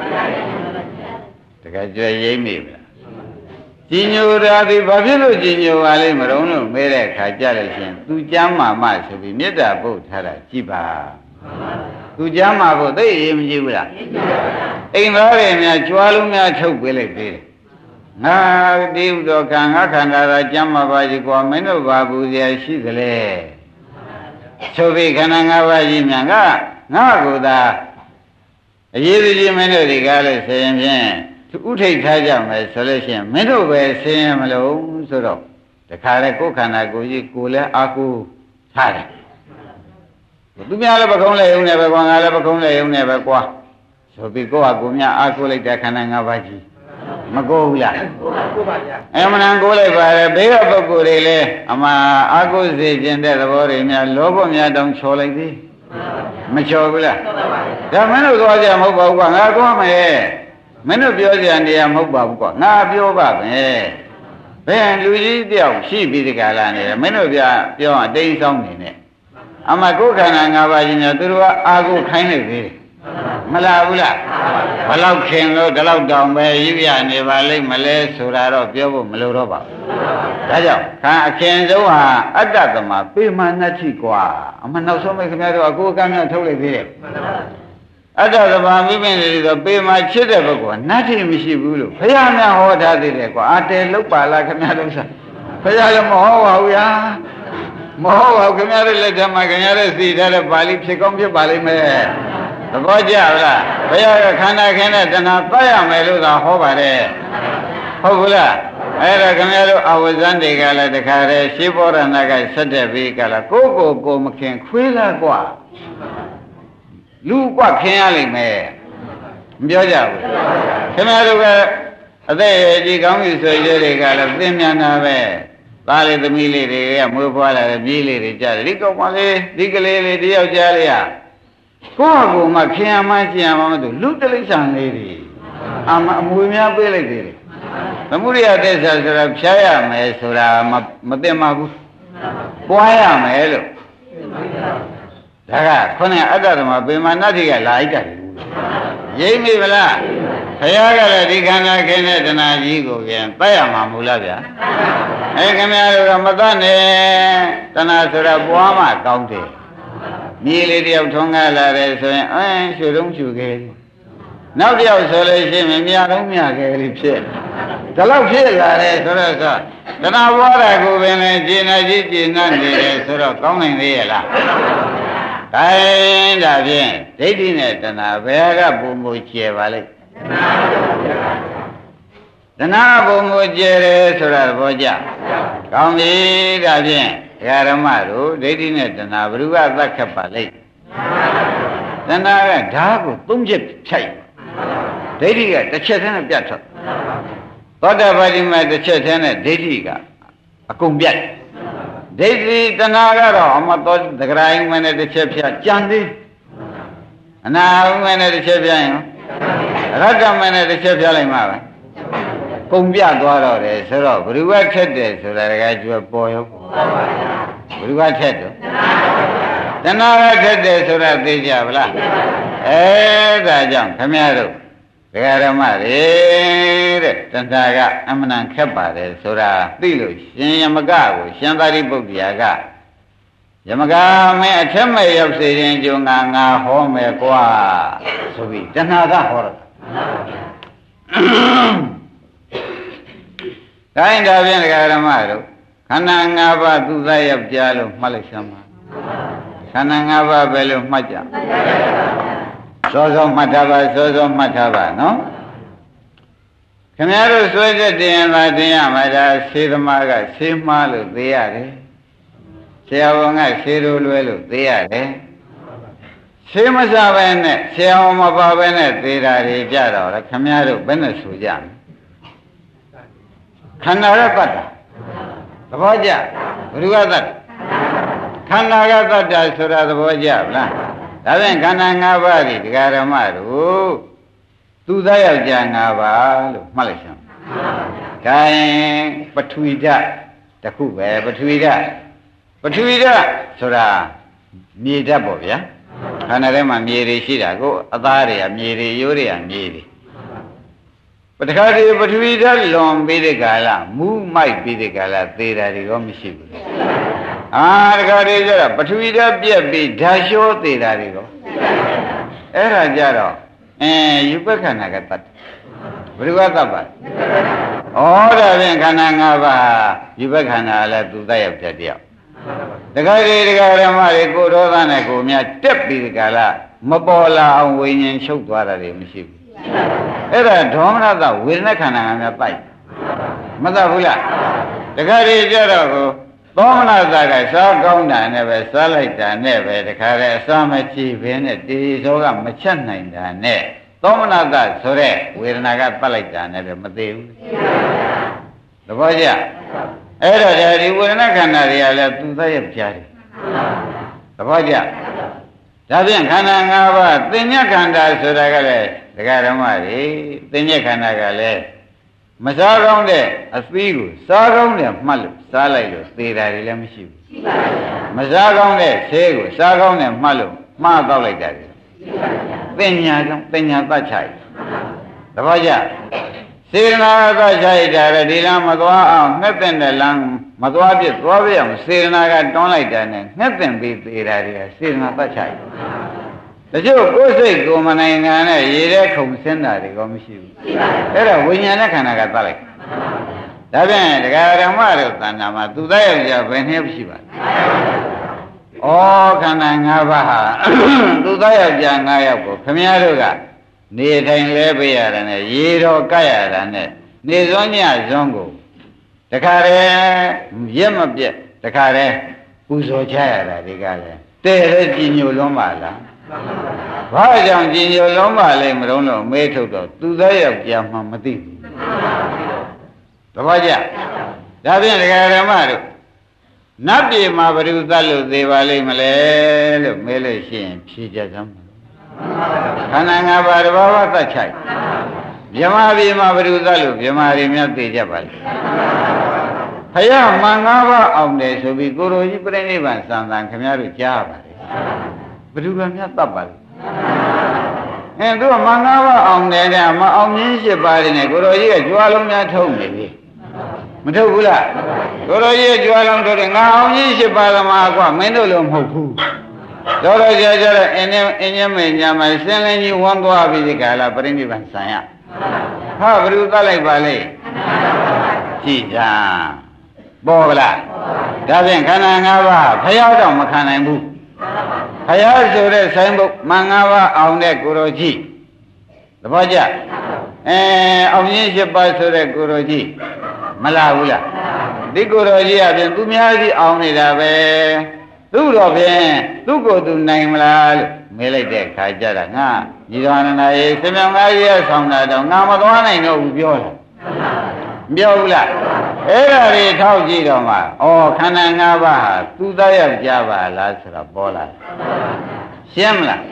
တကယ်ကြွရိမ့်မိမလားကြီးညိုတာဒီဘာဖြစ်လို့ကြီးညိုပါလိမ့်မလို့မဲတဲ့အခါကြလို့ရှင်သူကြမ်းမာမဆိုပြီးမေတ္တာပုတ်ထားတာကြည်ပါသူကြမ်းမာဖို့သိရင်မကြည့်ဘူးလားအိမ်သားတွေများကြွားလုံးများထုတ်ပေးလိုက်သေးတယ်ငါဒီဥတော်ခံငါခန္ဓာသာကြမ်းမာပါကြီးကွာမင်းတို့ဘာပူစရာရှိသလဲဆိုပြီးခန္ဓာ၅ပါးကြီးများငါကိုသာအရေးကြီးမင်းတို့ဒီကားလို့ဆိုရင်ဖြင့်ဥထိတ်ထားကြမယ်ဆိုလို့ရှိရင်မင်းတို့ပဲဆင်းရဲမလို့ဆိုတော့တခါလေကိုယ်ခန္ဓာကိုယ်ကြီးကိုယ်လည်းအာကိုထားတယ်သူများလည်းပကုံးလည်းယုံနေပဲကွာငါလည်းပကုံးလည်းယုံနေပဲကွာဆိုပြီးကိုယ့်ဟာကိုယ်များအာကိုလိုက်တဲ့ခန္ဓာ၅ပါးကြီးမကိုဘူးလားကိုပါဗျာအမှန်ကိုလိုက်ပါလေဘေးကပုဂ္ဂိုလ်တွေလည်းအမှအာကိုစေခြင်းတဲ့သဘောတွေများလောဘများတောင်ချော်လိုက်သေးမချော်ဘူးလားဒါမင်းတို့သွားကြမဟုတ်ပါဘူးကွာငါသွားမယ်မင်းတို့ပြောကြနေရမဟုတ်ပါဘူးကွာငါပြောပါမယ်ဘယ်လူကြီးတယောက်ရှိပြီးဒီကလာနေတယ်မင်းတို့ပြောအတိမ်ဆောင်နေနဲ့အမှကိုယ်ခန္ဓာ၅ပါးကြီးများသူတို့ကအာကိုခိုင်းလိုက်သေးတယ်မလားဘူးလားဘလောက်ခင်လို့ဒီလောက်တောင်ပဲရရနေပါလိမ့်မလဲဆိုတာတော့ပြောဖို့မလိုတော့ပါဘူးဒါကြောင့်ခံအခင်ဆုံးဟာအတ္တသမပေမာနတ္ထိကွာအမှနောက်ဆုံးပဲခင်ဗျားတို့အကိုအကမ်းများထုတ်လိုက်သေးတယ်အတ္တသမမိမင်းတွေဆိုပေမာချစ်တဲ့ဘက်ကနတ္ထိမရှိဘူးလို့ဘုရားများဟောထားသေးတယ်ကွာအတဲလောက်ပါလားခင်ဗျားတို့ဆိုဘုရားလည်းမဟောပါဘူးယာမဟုတ်ပါဘူးခင်ဗျားတို့လက်ထက်မှာခင်ဗျားတို့သိထားတဲ့ပါဠိဖြစ်ကောင်းဖြစ်ပါလိမ့်မယ်သဘောကျလားဘုရားကခန္ဓာခင်းတဲ့တဏှာပတ်ရမယ်လို့သာဟောပါတယ်ဟုတ်ဘူးလားအဲ့ဒါခင်ဗျားတို့အဝဇ္ဇန်တွေကလည်းတခါတည်းရှင်းဘောရဏကဆက်တဲ့ပြီးကလာကိုမခင်ခွေးလားကွာလူကွခင်ရလိမ့်မယ်မပြောကြဘူးခင်ဗျားတို့ကအသက်အရွယ်ကြီးကောင်းပြီဆိုရတွေကလည်းသိမြင်တာပဲသားလေးသမီးလေးတွေကမွေးဖွားလာတဲ့ပြေးလေးတွေကြားတယ်ဒီကောင်မလေးဒီကလေးလေးတယောက်ကြားလေးဟာကိုယ့်ကိုယ်မှခင်ရမှကျင်ရမှမသိလူတလိษံလေးတွေအမွေများပေးလိုက်သေးတယ်သမုဒိယသစ္စာဆိုတာဖြားရမယ်ဆိုတာမသိမှဘူးပွားရမယ်လို့ဒါကခေါင်းကအတ္တသမပေမာနတ္ထိကလာလိုက်တာရိမ့်မိဗလားဘုရားကလည်းဒီခန္ဓာခင်းတဲ့တဏှာကြီးကိုပြန်ပတ်ရမှာမူလားဗျာခင်ဗျားတို့ကမတတ်နဲ့တဏှာဆိုတာပွားမှကောင်းတယ်မြေလေးတယောက်ထွန်းကားလာတယ်ဆိုရင်ရွှေတုံးချူခဲ့နောက်တယောက်ဆိုလို့ရှိရင်မြာတော့မြခဲ့လေးဖြစ်ဒီလောက်ဖြစ်လာတယ်ဆိုတော့တဏှာပွားတာကိုပင်လည်းကျင်နာကြီးကျင်နာနေတယ်ဆိုတော့ကောင်းနိုင်သေးရဲ့လားဒါဖြင့်ဒိဋ္ဌိနဲ့တဏှာဘယ်ကပုံမူကျဲပါလိမ့်တဏှာပုံမူကျဲတယ်ဆိုတာသဘောကျကောင်းပြီဒါဖြင့်ဓမ္မတို့ဒိဋ္ဌိနဲ့တဏှာဘ누구ကသတ်ခတ်ပါလိမ့်တဏှာကဓာတ်ကို၃ချက်ဖြတ်ဒိဋ္ဌိကတစ်ချက်တည်းနဲ့ပြတ်ထွက်သောတာပတိမတစ်ချက်တည်းနဲ့ဒိဋ္ဌိကအကုန်ပြတ်ဒိဋ္ဌိတဏှာကတော့အမတော်သကရိုင်းမနဲ့တစ်ချက်ဖြတ်ကြံသေးအနာမနဲ့တစ်ချက်ဖြတ်ရင်ရတ္တမနဲ့တစ်ချက်ဖြတ်လိုက်မှာပဲကုန်ပြသွားတော့တယ်ဆိုတော့ဘ누구ကထက်တယ်ဆိုတာကကျွပေါ်ရောဘ누구ကထက်တော့တဏှာကထက်တယ်ဆိုတာသိကြဗလားဒါကြောင့်ခမည်းတော်ဒကာဓမ္မတွေတဲ့တဏှာကအမှန်ခက်ပါတယ်ဆိုတာသိလို့ရှင်ယမကကိုရှင်သာရိပုတ္တရာကယမကမင်းအထက်မဲ့ရောက်စေခြင်းကြုံငါဟောမယ်ကွာဆိုပြီးတဏှာကဟောတော့တိုင်းဒါဖြင့်ဒကာဓမ္မတို့ခန္ဓာ၅ပါးသူသားယောက်ျားလို့မှတ်လိုက်စမ်းပါခန္ဓာ၅ပါးပဲလို့မှတ်ကြစောမှတ်ထားပါမှတ်ထားပါနော်ခင်ဗျားတို့ဆွဲချက်တင်ရင်သာတင်ရမှာဒါဆေးသမားကဆေးမှားလို့သိရတယ်ဆရာဝန်ကဆေးလိုလွဲလို့သိရတယ်ဆေးမစားပဲနဲ့ဆရာဝန်မပါပဲနဲ့သိတာတွေကြတော့ခင်ဗျားတို့ဘယ်နဲ့ဆိုကြမလဲခန္ဓာရပတ်တာသဘောကျဘ누구ကသတ်ခခန္ဓာကတ္တဆိုတာသဘောကျလားဒါဖြင့်ခန္ဓာ၅ပါးဒီဒကာရမတို့သူသားယောက်ျား၅ပါးလို့မှတ်လိုက်စမ်းခိုင်ပထဝီဓာတ်တခုပဲပထဝီဓာတ်ဆိုတာမြေဓာတ်ပေါ့ဗျာခန္ဓာထဲမှာမြေတွေရှိတာကိုအသားတွေကမြေတွေရိုးတွေကမြေတွေပထခါဒီပထဝီဓာတ်လွန်ပြီးတဲ့ကာလမူးမိုက်ပြီးတဲ့ကာလသေတာတွေတော့မရှိဘူးတခါတည်းကျတော့ပထဝီဓာတ်ပြက်ပြီးဓာတ်လျှောသေးတာတွေတော့အဲ့ဒါကြတော့ယူပခန္ဓာကတတ်ဘယ်လိုကတတ်ပါလဲဩဒါဖြင့်ခန္ဓာ၅ပါးယူပခန္ဓာလည်းသူတတ်ရောက်တဲ့တယောက်တခါတည်းဓမ္မတွေကိုဒေါသနဲ့ကိုမြတ်တက်ပြီးဒီကလာမပေါ်လာအောင်ဝိညာဉ်ချုပ်သွားတာတွေမရှိဘူးအဲ့ဒါဒေါမနတဝေဒနာခန္ဓာကများပိုက်မတတ်ဘူးလားတခါတည်းကြတော့ကိုသောမနတကစားကောင်းတာနဲ့ပဲစားလိုက်တာနဲ့ပဲတခါတည်းအစားမကြည့်ဘဲနဲ့တေဇောကမချက်နိုင်တာနဲ့သောမနတဆိုတဲ့ဝေဒနာကပတ်လိုက်တာနဲ့ပဲမသေးဘူးသဘောကျအဲ့တော့ဒီဝေဒနာခန္ဓာတွေကလည်းသူသားရဲ့ကြားတယ်သဘောကျဒါဖြင့်ခန္ဓာ၅ပါးသင်္ညခန္ဓာဆိုတာကလည်းဒကာဓမ္မတွေသင်္ညခန္ဓာကလည်းမစားကောင်းတဲ့အသီးကိုစားကောင်းတယ်မှတ်လို့စားလိုက်လို့သေတာတွေလည်းမရှိဘူးမစားကောင်းတဲ့ဆေးကိုစားကောင်းတယ်မှတ်လို့မှားတော့လိုက်တာတွေသင်ညာကြောင့်သင်ညာတတ်ချိုက်သဘောကျစေတနာကတတ်ချိုက်တာလည်းဒီလမ်းမသွားအောင်ငှက်တဲ့လမ်းမသွားပြသွားပြအောင်စေတနာကတွန်းလိုက်တာနဲ့ငှက်တဲ့ပြီးသေတာတွေကစေတနာတတ်ချိုက်တချို့ကိုယ်စိတ်ကိုမနိုင်ငံနဲ့ရေထဲခုန်ဆင်းတာတွေကမရှိဘူးအဲ့ဒါဝိညာဉ်နဲ့ခန္ဓာကတတ်လိုက်ဒါဖြင့်ဒကာဓမ္မတို့သဏ္ဍာန်မှာသူသားယောက်ျားဘယ်နှယောက်ရှိပါလဲခန္ဓာ၅ပါးဟာသူသားယောက်ျား၅ယောက်ကိုခမည်းတော်ကနေထိုင်လဲပေးရတာနဲ့ရေတော်ကပ်ရတာနဲ့နေစွမ်းညစွမ်းကိုတခါတည်းရက်မပြက်တခါတည်းပူဇော်ချရတာဒီကလည်းတဲ့တဲ့ကြည်ညိုလွန်းပါလားဘာကြောင့်ကြည်ညိုလွန်းပါလဲမလို့တော့မဲထုတ်တော့သူသားယောက်ျားမှမသိဘူးတပည့်ကြဒါဖြင့်ဒကာဓမ္မတို့နတ်ပြည်မှာဘယ်သူသတ်လို့သေးပါလိမ့်မလဲလို့မဲလို့ရှိရင်ဖြေကြစမ်းခန္ဓာ၅ပါးတဘာဝသတ်ချိုက်မြမပြည်မှာဘယ်သူသတ်လို့မြမတွေများသိကြပါလိမ့်ဖယားမင်္ဂပါအောင်တယ်ဆိုပြီးကိုရိုကြီးပြိဋိဘံစံတန်ခင်ဗျားတို့ကြားပါလေဘယ်သူကများတတ်ပါလိမ့်သူကမင်္ဂပါအောင်တယ်တဲ့မအောင်မြင်ရှိပါတယ်နဲ့ကိုရိုကြီးကကြွားလုံးများထုံနေပြီမထုတ်ဘူးလားကိုရိုကြီးကြွားလုံးထုတ်တယ်ငါအောင်ကြီးရှိပါသမားကွာမင်းတို့လည်းမဟုတ်ဘူးတော်တော်ကြာကြာတော့အင်းညမေညာမှာစင်းလင်းကြီးဝမ်းသွားပြီးဒီကလာပြိဋိဘံဆံရဟာဘယ်သူသတ်လိုက်ပါလိမ့်ကြည်ကြပေါ်ကလားဒါဖြင့်ခန္ဓာ၅ပါးဖျားတော့မခံနိုင်ဘူးဖျားဆိုတဲ့ဆိုင်ဘုတ်မင်္ဂပါအောင်တဲ့ကိုရိုကြီးသဘောကျအောင်ကြီး၈ပါးဆိုတဲ့ကိုရိုကြီးမလာဘူးလားဒီကိုရိုကြီးအပြင်သူများကြီးအောင်နေတာပဲသူ့တော့ဖြင့်သူ့ကိုယ်သူနိုင်မလားလို့မေးလိုက်တဲ့ခါကျတော့ငါညီတော်အနန္ဒာရေစမြောင်သားကြီးရဲ့ဆောင်တာတော့ငါမသွားနိုင်တော့ဘူးပြောတာမပြောဘူးလားအဲ့ဒါတွေထောက်ကြည့်တော့မှခန္ဓာ၅ပါးဟာသူသားယောက်ျားပါလားဆိုတော့ပေါ်လာရှင်းမလား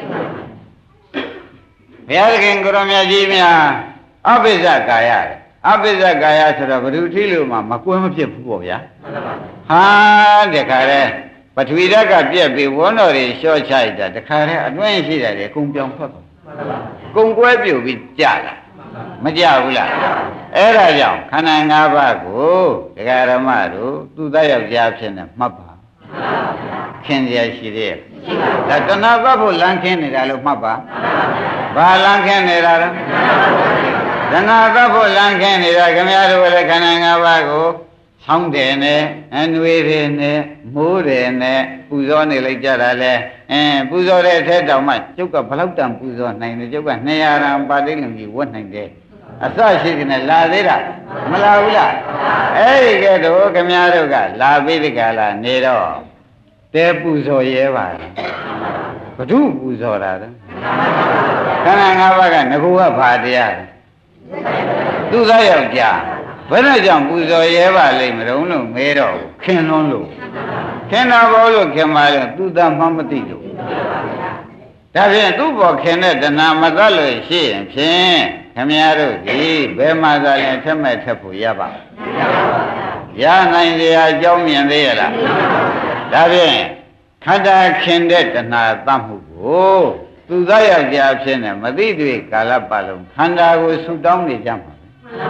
ဘုရားသခင်ကိုရောမြတ်ကြီးများအပိစ္ဆကာယအပိစ္ဆကာယဆိုတော့ဘ ᱹ ထီလို့မှမကွဲမဖြစ်ဘူးပေါ့ဗျာဟာတခါတည်းပထဝီဓာတ်ကပြက်ပြီးဝန်းတော်တွေလျှော့ချလိုက်တာတခါတည်းအတွင်းရှိတယ်လေအကုန်ပြောင်းထွက်သွားကုံကွဲပြုတ်ပြီးကြလာမကြဘူးလားအဲ့ဒါကြောင့်ခန္ဓာ၅ပါးကိုဒကာဓမ္မတို့သူသားယောက်ျားဖြစ်နေမှတ်ပါခင်ရရှိသေးရဲ့ဒါတဏှာသတ်ဖို့လမ်းခင်းနေတာလို့မှတ်ပါဘာလမ်းခင်းနေတာလဲတဏှာသတ်ဖို့လမ်းခင်းနေတာခင်ဗျားတို့လည်းခန္ဓာ၅ပါးကိုဆောင်းတယ်နဲ့အနွေတယ်နဲ့မိုးတယ်နဲ့ပူဇော်နေလိုက်ကြတာလဲပူဇော်တဲ့အထက်တောင်မှကျုပ်ကဘလောက်တန်ပူဇော်နိုင်တယ်ကျုပ်က200ရံပါတိလုံကြီးဝတ်နိုင်တယ်အစရှိကနေလာသေးတာမလာဘူးလားအဲ့ဒီကဲတော့ခင်ဗျားတို့ကလာပြီးဒီကလာနေတော့တဲပူဇော်ရဲပါလားဘု து ပူဇော်တာလဲခန္ဓာ၅ပါးကငကူကဘာတရားလဲသူသားယောက်ျားဘယ်နဲ့ကြောင့်ပူဇော်ရဲပါလိမ့်မလို့မေးတော့ခင်လွန်းလို့ခင်တာဘောလို့ခင်ပါလေသူသာမှမသိလို့ဒါဖြင့်သူ့ဘောခင်တဲ့တဏှာမသတ်လို့ရှိရင်ဖြင့်ခမည်းတော်ဒီဘယ်မှာသာရင်ထက်မဲ့ထက်ဖို့ရပါရနိုင်ကြအကြောင်းမြင်သေးရလားဒါဖြင့်ခန္ဓာခင်တဲ့တဏှာသတ်မှုကိုသူသားယောက်ျားဖြစ်နေမသိတွေ့ကာလပတ်လုံးခန္ဓာကိုဆူတောင်းနေကြမှာ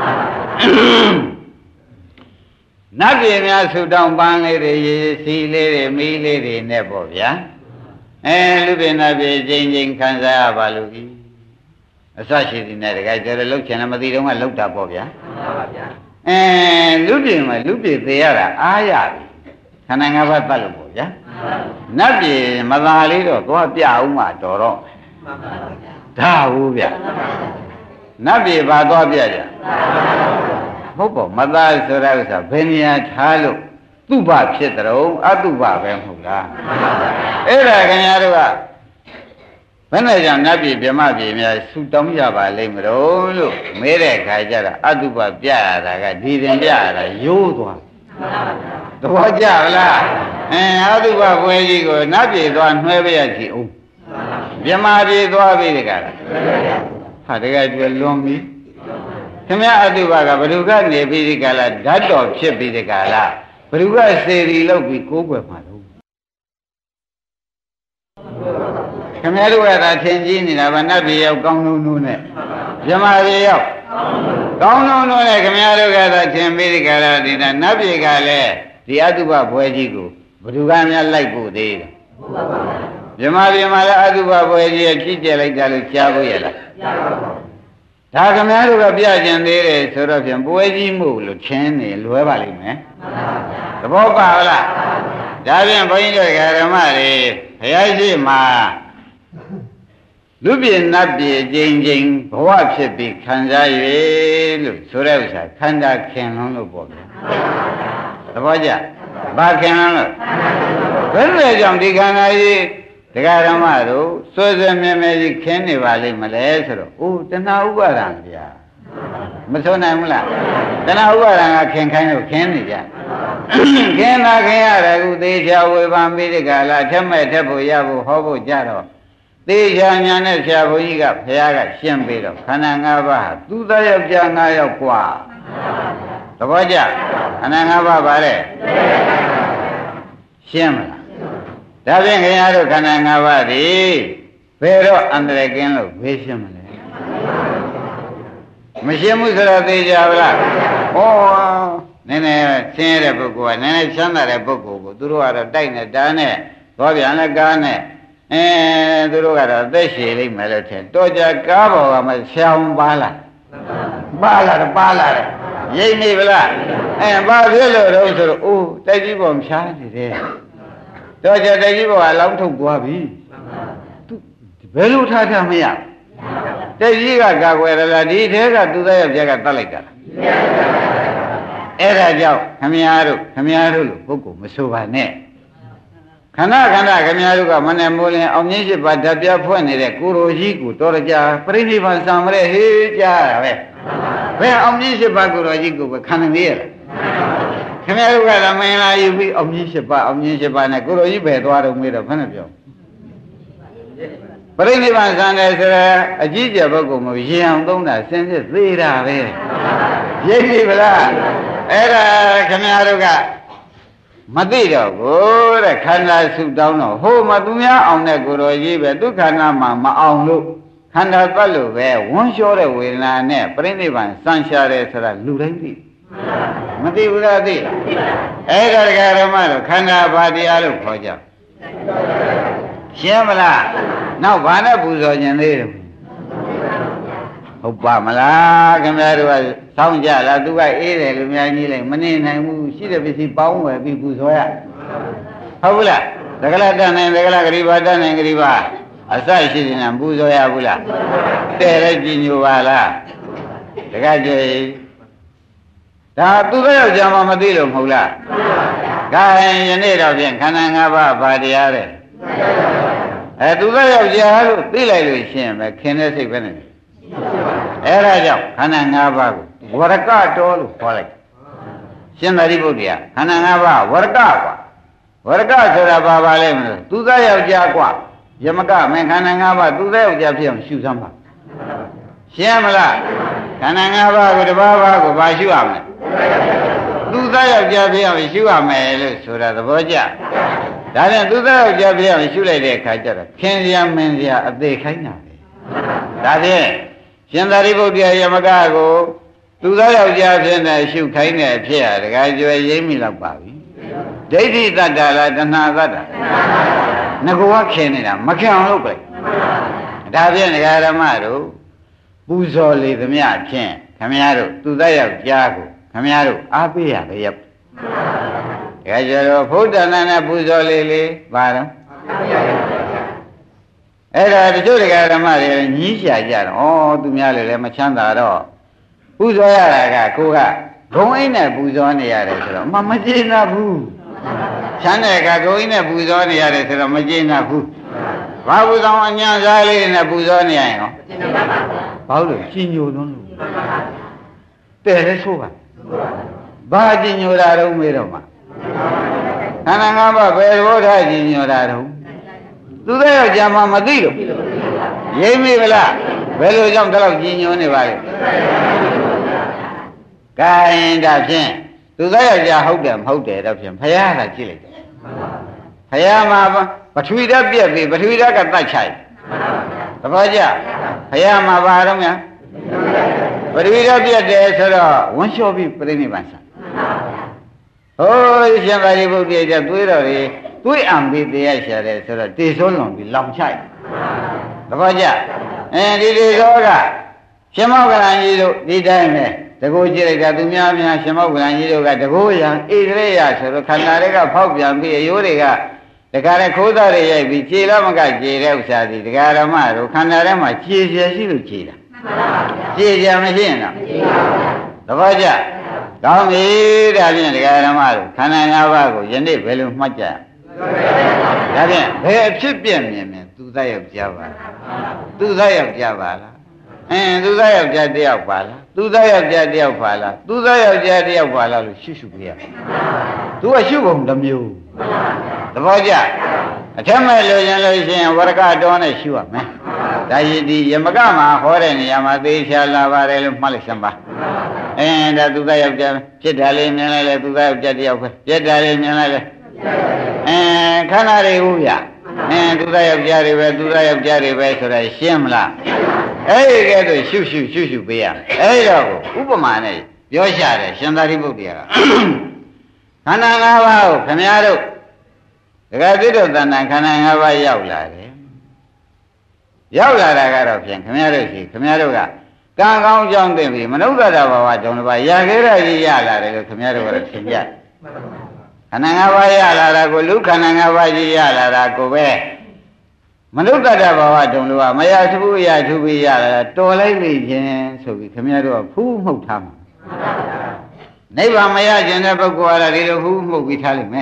နတ်ပြည်များဆူတောင်းပန်းလေးတွေရေစီလေးတွေမီးလေးတွေနဲ့ပေါ့ဗျာလူပြည်နတ်ပြည်ချင်းခံစားရပါလို့ဤအစရှိသည်နဲ့တကယ်ကြတယ်လှုပ်ချင်တယ်မသိတော့မှလှုပ်တာပေါ့ဗျာမှန်ပါဗျာလူပြည်မှာလူပြည်သေးရတာအားရပြီခန္ဓာ၅ပါးတတ်လို့ပေါ့ဗျာနတ်ပြည်မသာလေးတော့သွားပြအောင်မှတော်တော့မှန်ပါဗျာဒါဟုတ်ဗျာနတ်ပြည်ဘာသွားပြကြဟုတ်ပေါ့မသာဆိုတဲ့ဥစ္စာဘယ်နေရာထားလို့သူ့ဘဖြစ်တုံးအတုဘပဲမဟုတ်လားအဲ့ဒါခင်ဗျားတို့ကဘယ်နဲ့ကြောင့်နတ်ပြည်ဗြဟ္မပြည်များဆူတောင်းကြပါလိမ့်မလို့လို့မဲတဲ့ခါကျတော့အတုပပြရတာကဒီတင်ပြရတာရိုးသွားသဘောကျလားအတုပပွဲကြီးကိုနတ်ပြည်သွားနှွဲပြရစီအောင်ဗြဟ္မပြည်သွားပြီတကလားဟာတကယ်ကျွလွန်ပြီခင်ဗျာအတုပကဘ누구ကနေပြီးဒီကလာဓာတ်တော်ဖြစ်ပြီးဒီကလာဘ누구ကစေရီလောက်ပြီးကိုးကွယ်မှာလို့ခင်ဗျားတို့ကသာထင်ကြီးနေတာဗနတ်ပြည်ရောက်ကောင်းလုံးလုံးနဲ့ဗြဟ္မာပြည်ရောက်ကောင်းလုံးလုံးနဲ့ခင်ဗျားတို့ကသာထင်ပြီးဒီကလာဒီနတ်ပြည်ကလည်းဒီအတုပဘွယ်ကြီးကိုဘ누구ကများလိုက်ဖို့သေးတယ်ဗြဟ္မာပြည်မှာလည်းအတုပဘွယ်ကြီးကြည့်ကြလိုက်တာလို့ကြားဖို့ရလားကြားပါဘူးဒါခင်ဗျားတို့ကပြကျင်သေးတယ်ဆိုတော့ဖြင့်ပွဲကြီးမှုလို့ထင်နေလွဲပါလိမ့်မယ်သဘောပါလားဒါဖြင့်ဘုန်းကြီးတို့ဓမ္မတွေဘုရားရှိခိုးလူပြည်နတ်ပြည်ချင်းဘဝဖြစ်ပြီးခံစားရလို့ဆိုတဲ့ဥစ္စာခန္ဓာခင်လုံးလို့ပေါ့ဗျာသဘောကျဘာခင်လုံးလို့ဘယ်လိုကြောင့်ဒီခန္ဓာကြီးတရားဓမ္မတို့စွဲစွဲမြဲမြဲကြီးခင်းနေပါလိမ့်မလဲဆိုတော့အိုးတဏှာဥပါဒံဗျာမဆိုနိုင်ဘူးလားတဏှာဥပါဒံကခင်ခိုင်းလို့ခင်းနေကြခင်းတာခင်ရတယ်ခုသေချာဝေဖန်ပြီးဒီကလာထက်မဲ့ထက်ဖို့ရဖို့ဟောဖို့ကြတော့သေချာညာနဲ့ဆရာဘုန်းကြီးကဘုရားကရှင်းပြီးတော့ခန္ဓာ၅ပါးဟာသူသားယောက်ျား၅ယောက်กว่าသဘောကျခန္ဓာ၅ပါးပါလေရှင်းမလားဒါဖြင့်ခင်ဗျားတို့ခန္ဓာ၅ပါးဒီဘယ်တော့အန္တရာယ်ကင်းလို့ဘေးရှင်းမလဲမရှင်းဘူးဆိုတော့သိကြပါလားဩနည်းနည်းဆင်းရဲတဲ့ပုဂ္ဂိုလ်ကနည်းနည်းချမ်းသာတဲ့ပုဂ္ဂိုလ်ကိုသူတို့ကတော့တိုက်နဲ့တားနဲ့သွားပြန်လည်းကားနဲ့သူတို့ကတော့အသက်ရှည်လိမ့်မယ်လို့ထင်တော့ကြကားပေါ်ကမှဆရာဝန်ပါလားပါလာတယ်ရိပ်နေဗလားဘာဖြစ်လို့တော့ဆိုတော့အိုးတိုက်ကြီးပေါ်ဖြားနေတယ်တော့ကြတိုက်ကြီးပေါ်ကလောင်းထုတ်သွားပြီသူဘယ်လိုထားမရတိုက်ကြီးကကာကွယ်ရလားဒီထဲကသူသားယောက်ျားကတတ်လိုက်တာအဲ့ဒါကြောင့်ခမည်းတော်လို့ပုဂ္ဂိုလ်မဆိုပါနဲ့ခန္ဓာခင်ဗျားတို့ကမနဲ့မိုးလင်းအောင်မြင့်ရှိပါဓာတ်ပြဖွင့်နေတဲ့ကိုရိုကြီးကိုတော်ကြပြိဋိဘံဆံမရဲဟေးကြားရတာပဲဘယ်အောင်မြင့်ရှိပါကိုရိုကြီးကိုပဲခံနေရလားခင်ဗျားတို့ကလည်းမင်္ဂလာယူပြီးအောင်မြင့်ရှိပါနဲ့ကိုရိုကြီးပဲသွားတော့မေးတော့ခဏပြောပြိဋိဘံဆံတယ်ဆိုတော့အကြီးကျယ်ပုဂ္ဂိုလ်မျိုးရင်အောင်သုံးတာစင်စစ်သေးတာပဲရိပ်ပြီဗလားအဲ့ဒါခင်ဗျားတို့ကမသိတော့ဘူးတဲ့ခန္ဓာဆုတောင်းတော့ဟိုမသူများအောင်တဲ့ကိုယ်တော်ကြီးပဲဒုက္ခနာမှာမအောင်လို့ခန္ဓာပတ်လို့ပဲဝန်းလျှောတဲ့ဝေဒနာနဲ့ပြိဋိဘံစံရှာတယ်ဆိုတာလူတိုင်းသိမသိဘူးလားသိလားအဲ့ဒါဓမ္မတော့ခန္ဓာဘာတရားလို့ခေါ်ကြရှင်းမလားနောက်ဘာနဲ့ပူဇော်ခြင်းသေးတယ်ဟုတ်ပါမလားခင်ဗျားတို့ကစောင့်ကြလားသူကအေးတယ်လူများကြီးလိုက်မနေနိုင်ဘူးရှိတဲ့ပစ္စည်းပေါင်းဝယ်ပြီးပူဇော်ရဟုတ်ဘူးလားသက္ကလတတ်နိုင်သက္ကလဂရိဘာတတ်နိုင်ဂရိဘာအစရှိနေတာပူဇော်ရဘူးလားတဲ့ရကြည်ညိုပါလားတကကြွေဒါသူတို့ယောက်ျားမှမသိလို့မဟုတ်လားခိုင်းယနေ့တော့ဖြင့်ခန္ဓာ၅ပါးဘာတရားတဲ့သူတို့ယောက်ျားလို့သိလိုက်လို့ရှင်းပဲခင်တဲ့စိတ်ပဲနဲ့အဲ့ဒါကြောင့်ခန္ဓာ၅ပါးကိုဝရကတော်လို့ခေါ်လိုက်ရှင်သာရိပုတ္တရာခန္ဓာ၅ပါးဝရကကွာဝရကဆိုတာဘာပါလဲမလို့သူသားယောက်ျားกว่าယမကမင်းခန္ဓာ၅ပါးသူသားယောက်ျားဖြစ်အောင်ရှုစမ်းပါရှင်းမလားခန္ဓာ၅ပါးကိုတစ်ပါးပါးကိုဘာရှုရမလဲသူသားယောက်ျားဖြစ်အောင်ရှုရမယ်လို့ဆိုတာသဘောကျဒါနဲ့သူသားယောက်ျားဖြစ်အောင်ရှုလိုက်တဲ့အခါကျတော့ခင်ဗျာမင်းဗျာအသေးခိုင်းတာပဲဒါဖြင့်ရှင်သာရိပုတ္တရာယမကကိုသူသားယောက်ျားဖြစ်နေရှုခိုင်းတဲ့အဖြစ်ဟာတခါကျွယ်ရိမ့်မိလောက်ပါပြီဒိဋ္ဌိတတ္တလားတဏှာတတ္တငကောခင်နေတာမခင်အောင်လုပ်ပဲဒါဖြင့်ဒကာဓမ္မတို့ပူဇော်လေသမျှဖြင့်ခမည်းတော်သူသားယောက်ျားကိုခမည်းတော်အားပေးရပဲရပ်ဒကာကျော်တော်ဘုဒ္ဓနာနဲ့ပူဇော်လေပါတော့အဲ့ဒါတချို့ဒကာဓမ္မတွေညီးရှာကြတော့သူများလည်းမချမ်းသာတော့ပူဇော်ရတာကကိုကဂုံအိမ်နဲ့ပူဇော်နေရတယ်ဆိုတော့မကျေနပ်ဘူးချမ်းတဲ့ကဂုံအိမ်နဲ့ပူဇော်နေရတယ်ဆိုတော့မကျေနပ်ဘူးဘာပူဇော်အညာစားလေးနဲ့ပူဇော်နေရရင်ရောဘာလို့ကြီးညိုလုံးလို့တဲ့လဲဆိုပါဘာကြီးညိုတာတော့မေးတော့မှာခန္ဓာ၅ပါးဘယ်လိုထားကြီးညိုတာတော့သူတဲ့ယောက်ျားမှမသိလို့ရိမ့်မိဗလားဘယ်လိုကြောင့်ဒီလောက်ကြီးညိုနေပါလဲကဲဒါဖြင့်သူသားယောက်ျားဟုတ်တယ်မဟုတ်တယ်တော့ဖြင့်ဖယားကကြည့်လိုက်တယ်ဖယားမှာပထဝီဓာတ်ပြက်ပြီးပထဝီဓာတ်ကတတ်ချိုက်သဘောကျဖယားမှာပါတော့များပထဝီဓာတ်ပြက်တယ်ဆိုတော့ဝန်းလျှော်ပြီးပြိဋိဘံဆံဟိုးရှင်သာရိပုတ္တရာကျသွေးတော်တွေသွေးအံပြီးတရားရှာတယ်ဆိုတော့တေဆုံးလွန်ပြီးလောင်ချိုက်သဘောကျဒီတေသောကရှင်မောကလန်ကြီးတို့ဒီတိုင်းပဲတကူကြည့်လိုက်တာသူများရှင်မောကလန်ကြီးတို့ကတကူရံဣဒရေယဆိုတော့ခန္ဓာတွေကဖောက်ပြန်ပြီးအယိုးတွေကတခါနဲ့ခိုးသားတွေရိုက်ပြီးခြေတော့မကခြေတဲ့ဥစ္စာဒီတရားဓမ္မတို့ခန္ဓာထဲမှာခြေရရှိလို့ခြေတာခြေရမရှိရင်တော့သဘောကျကောင်းပြီဒါဖြင့်တရားဓမ္မတို့ခန္ဓာ၅ပါးကိုယနေ့ဘယ်လိုမှတ်ကြဒါဖြင့်ဘယ်အဖြစ်ပြမြင်သူသားယောက်ျားပါသူသားယောက်ျားပါလားသူသားယောက်ျားတယောက်ပါလားသူသားယောက်ျားတယောက်ပါလားသူသားယောက်ျားတယောက်ပါလားလို့ရှုပြရသူကရှုပုံတစ်မျိုးသဘောကျအထက်မဲ့လို့ရင်လို့ရှိရင်ဝရကတော်နဲ့ရှုရမယ်ဒါရည်ဒီယမကမှာဟောတဲ့နေရာမှာသေချာလာပါတယ်လို့မှတ်လိုက်စမ်းပါဒါသူသားယောက်ျားဖြစ်တာလေးမြင်လိုက်လေသူသားယောက်ျားတယောက်ပဲပြက်တာလေးမြင်လိုက်လေခန္ဓာတွေဟုတ်ရသူသားယောက်ျားတွေပဲသူသားယောက်ျားတွေပဲဆိုတာရှင်းမလားအဲ့ဒီကဲတော့ရှုပေးရအဲ့တော့ဥပမာနဲ့ပြောရှာတယ်ရှင်သာရိပုတ္တရာကခန္ဓာ၅ပါးကိုခင်ဗျားတို့ဒကာသစ္စာတဏ္ဍခန္ဓာ၅ပါးရောက်လာတယ်ရောက်လာတာကတော့ဖြင့်ခင်ဗျားတို့ရှိခင်ဗျားတို့ကကံကောင်းကြောင်းသိပြီမနုဿတဘာဝကြောင့်တစ်ပါးရခဲ့ရကြီးရလာတယ်လို့ခင်ဗျားတို့ကတော့သင်ကြခန္ဓာ၅ပါးရလာတာကိုလူခန္ဓာ၅ပါးကြီးရလာတာကိုပဲမနုဿတဘာဝတုံလို့ကမရသဘူးရထူပြီးရလာတော်လိုက်ပြီချင်းဆိုပြီးခင်ဗျားတို့ကဖူးမှုတ်ထားမှာနိဗ္ဗာန်မရခြင်းတဲ့ပုဂ္ဂိုလ်ကဒီလိုဖူးမှုတ်ပြီးထားလိမ့်မယ်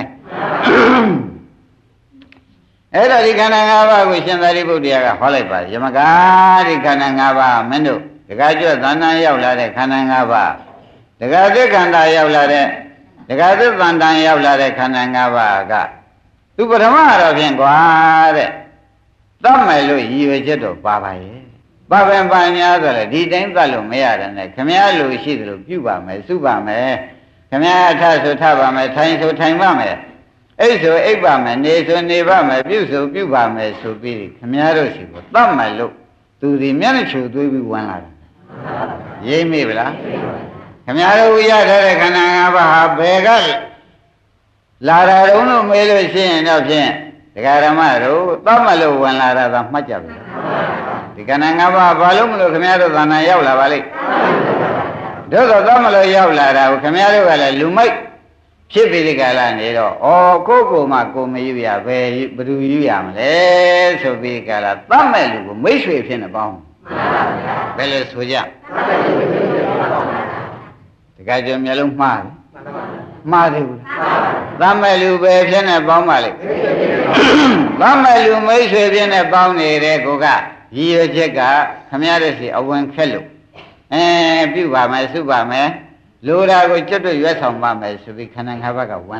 အဲ့ဒါဒီခန္ဓာ၅ပါးကိုရှင်သာရိပုတ္တရာကဟောလိုက်ပါယမကဒီခန္ဓာ၅ပါးမင်းတို့ဒကာကျွတ်သဏ္ဍာန်ရောက်လာတဲ့ခန္ဓာ၅ပါးဒကာသစ္ခန္ဓာရောက်လာတဲ့ဒကာသစ္သန္တန်ရောက်လာတဲ့ခန္ဓာ၅ပါးကသူပထမတော့ဖြင့်ကွာတဲ့သတ်မယ်လို့ရည်ရွယ်ချက်တော့ပါပါရဲ့ပါပင်ပညာဆိုလေဒီတိုင်းသတ်လို့မရတဲ့နဲ့ခမည်းလူရှိသလိုပြုပါမယ်စုပါမယ်ခမည်းအထဆိုထပါမယ်ထိုင်ဆိုထိုင်ပါမယ်အိပ်ဆိုအိပ်ပါမယ်နေဆိုနေပါမယ်ပြုဆိုပြုပါမယ်ဆိုပြီးခမည်းတို့ရှိကိုသတ်မယ်လို့သူဒီမျက်နှာချူသွေးပြီးဝင်လာတယ်ရိမ့်မိဗလားခမည်းတို့ရထားတဲ့ခန္ဓာ၅ပါးဟာဘယ်ကလာတာတုံးလို့မေးလို့ရှိရင်တော့ဖြင့်ဒကာဓမ္မတို့သတ်မလို့ဝင်လာတာသာမှတ်ကြပြီဒီခန္ဓာ၅ပါးဘာလို့မလို့ခမည်းတော်သဏ္ဍာန်ရောက်လာပါလိမ့်တို့တော့သတ်မလို့ရောက်လာတာကိုခမည်းတော်ကလည်းလူမိုက်ဖြစ်ပြီးဒီကလာနေတော့ဩကိုမှကိုမယူရဘယ်ဘသူယူရမလဲဆိုပြီးကလာသတ်မဲ့လူကိုမိတ်ဆွေဖြစ်နေပေါင်းဘယ်လိုဆိုကြတကယ်ကြမျိုးလုံးမှားတယ်မှားတယ်ဘူးသတ်မဲ့လူပဲဖြစ်နေပေါင်းပါလိမ့်သတ်မဲ့လူမိတ်ဆွေဖြစ်နေပေါင်းနေတဲ့ကိုကရည်ရွယ်ချက်ကခမရတဲ့စီအဝင်ခက်လို့ပြုပါမယ်စုပါမယ်လိုတာကိုကျွတ်တွရွက်ဆောင်ပါမယ်ဆိုပြီးခန္ဓာ၅ပါးကဝမ်းလာတာ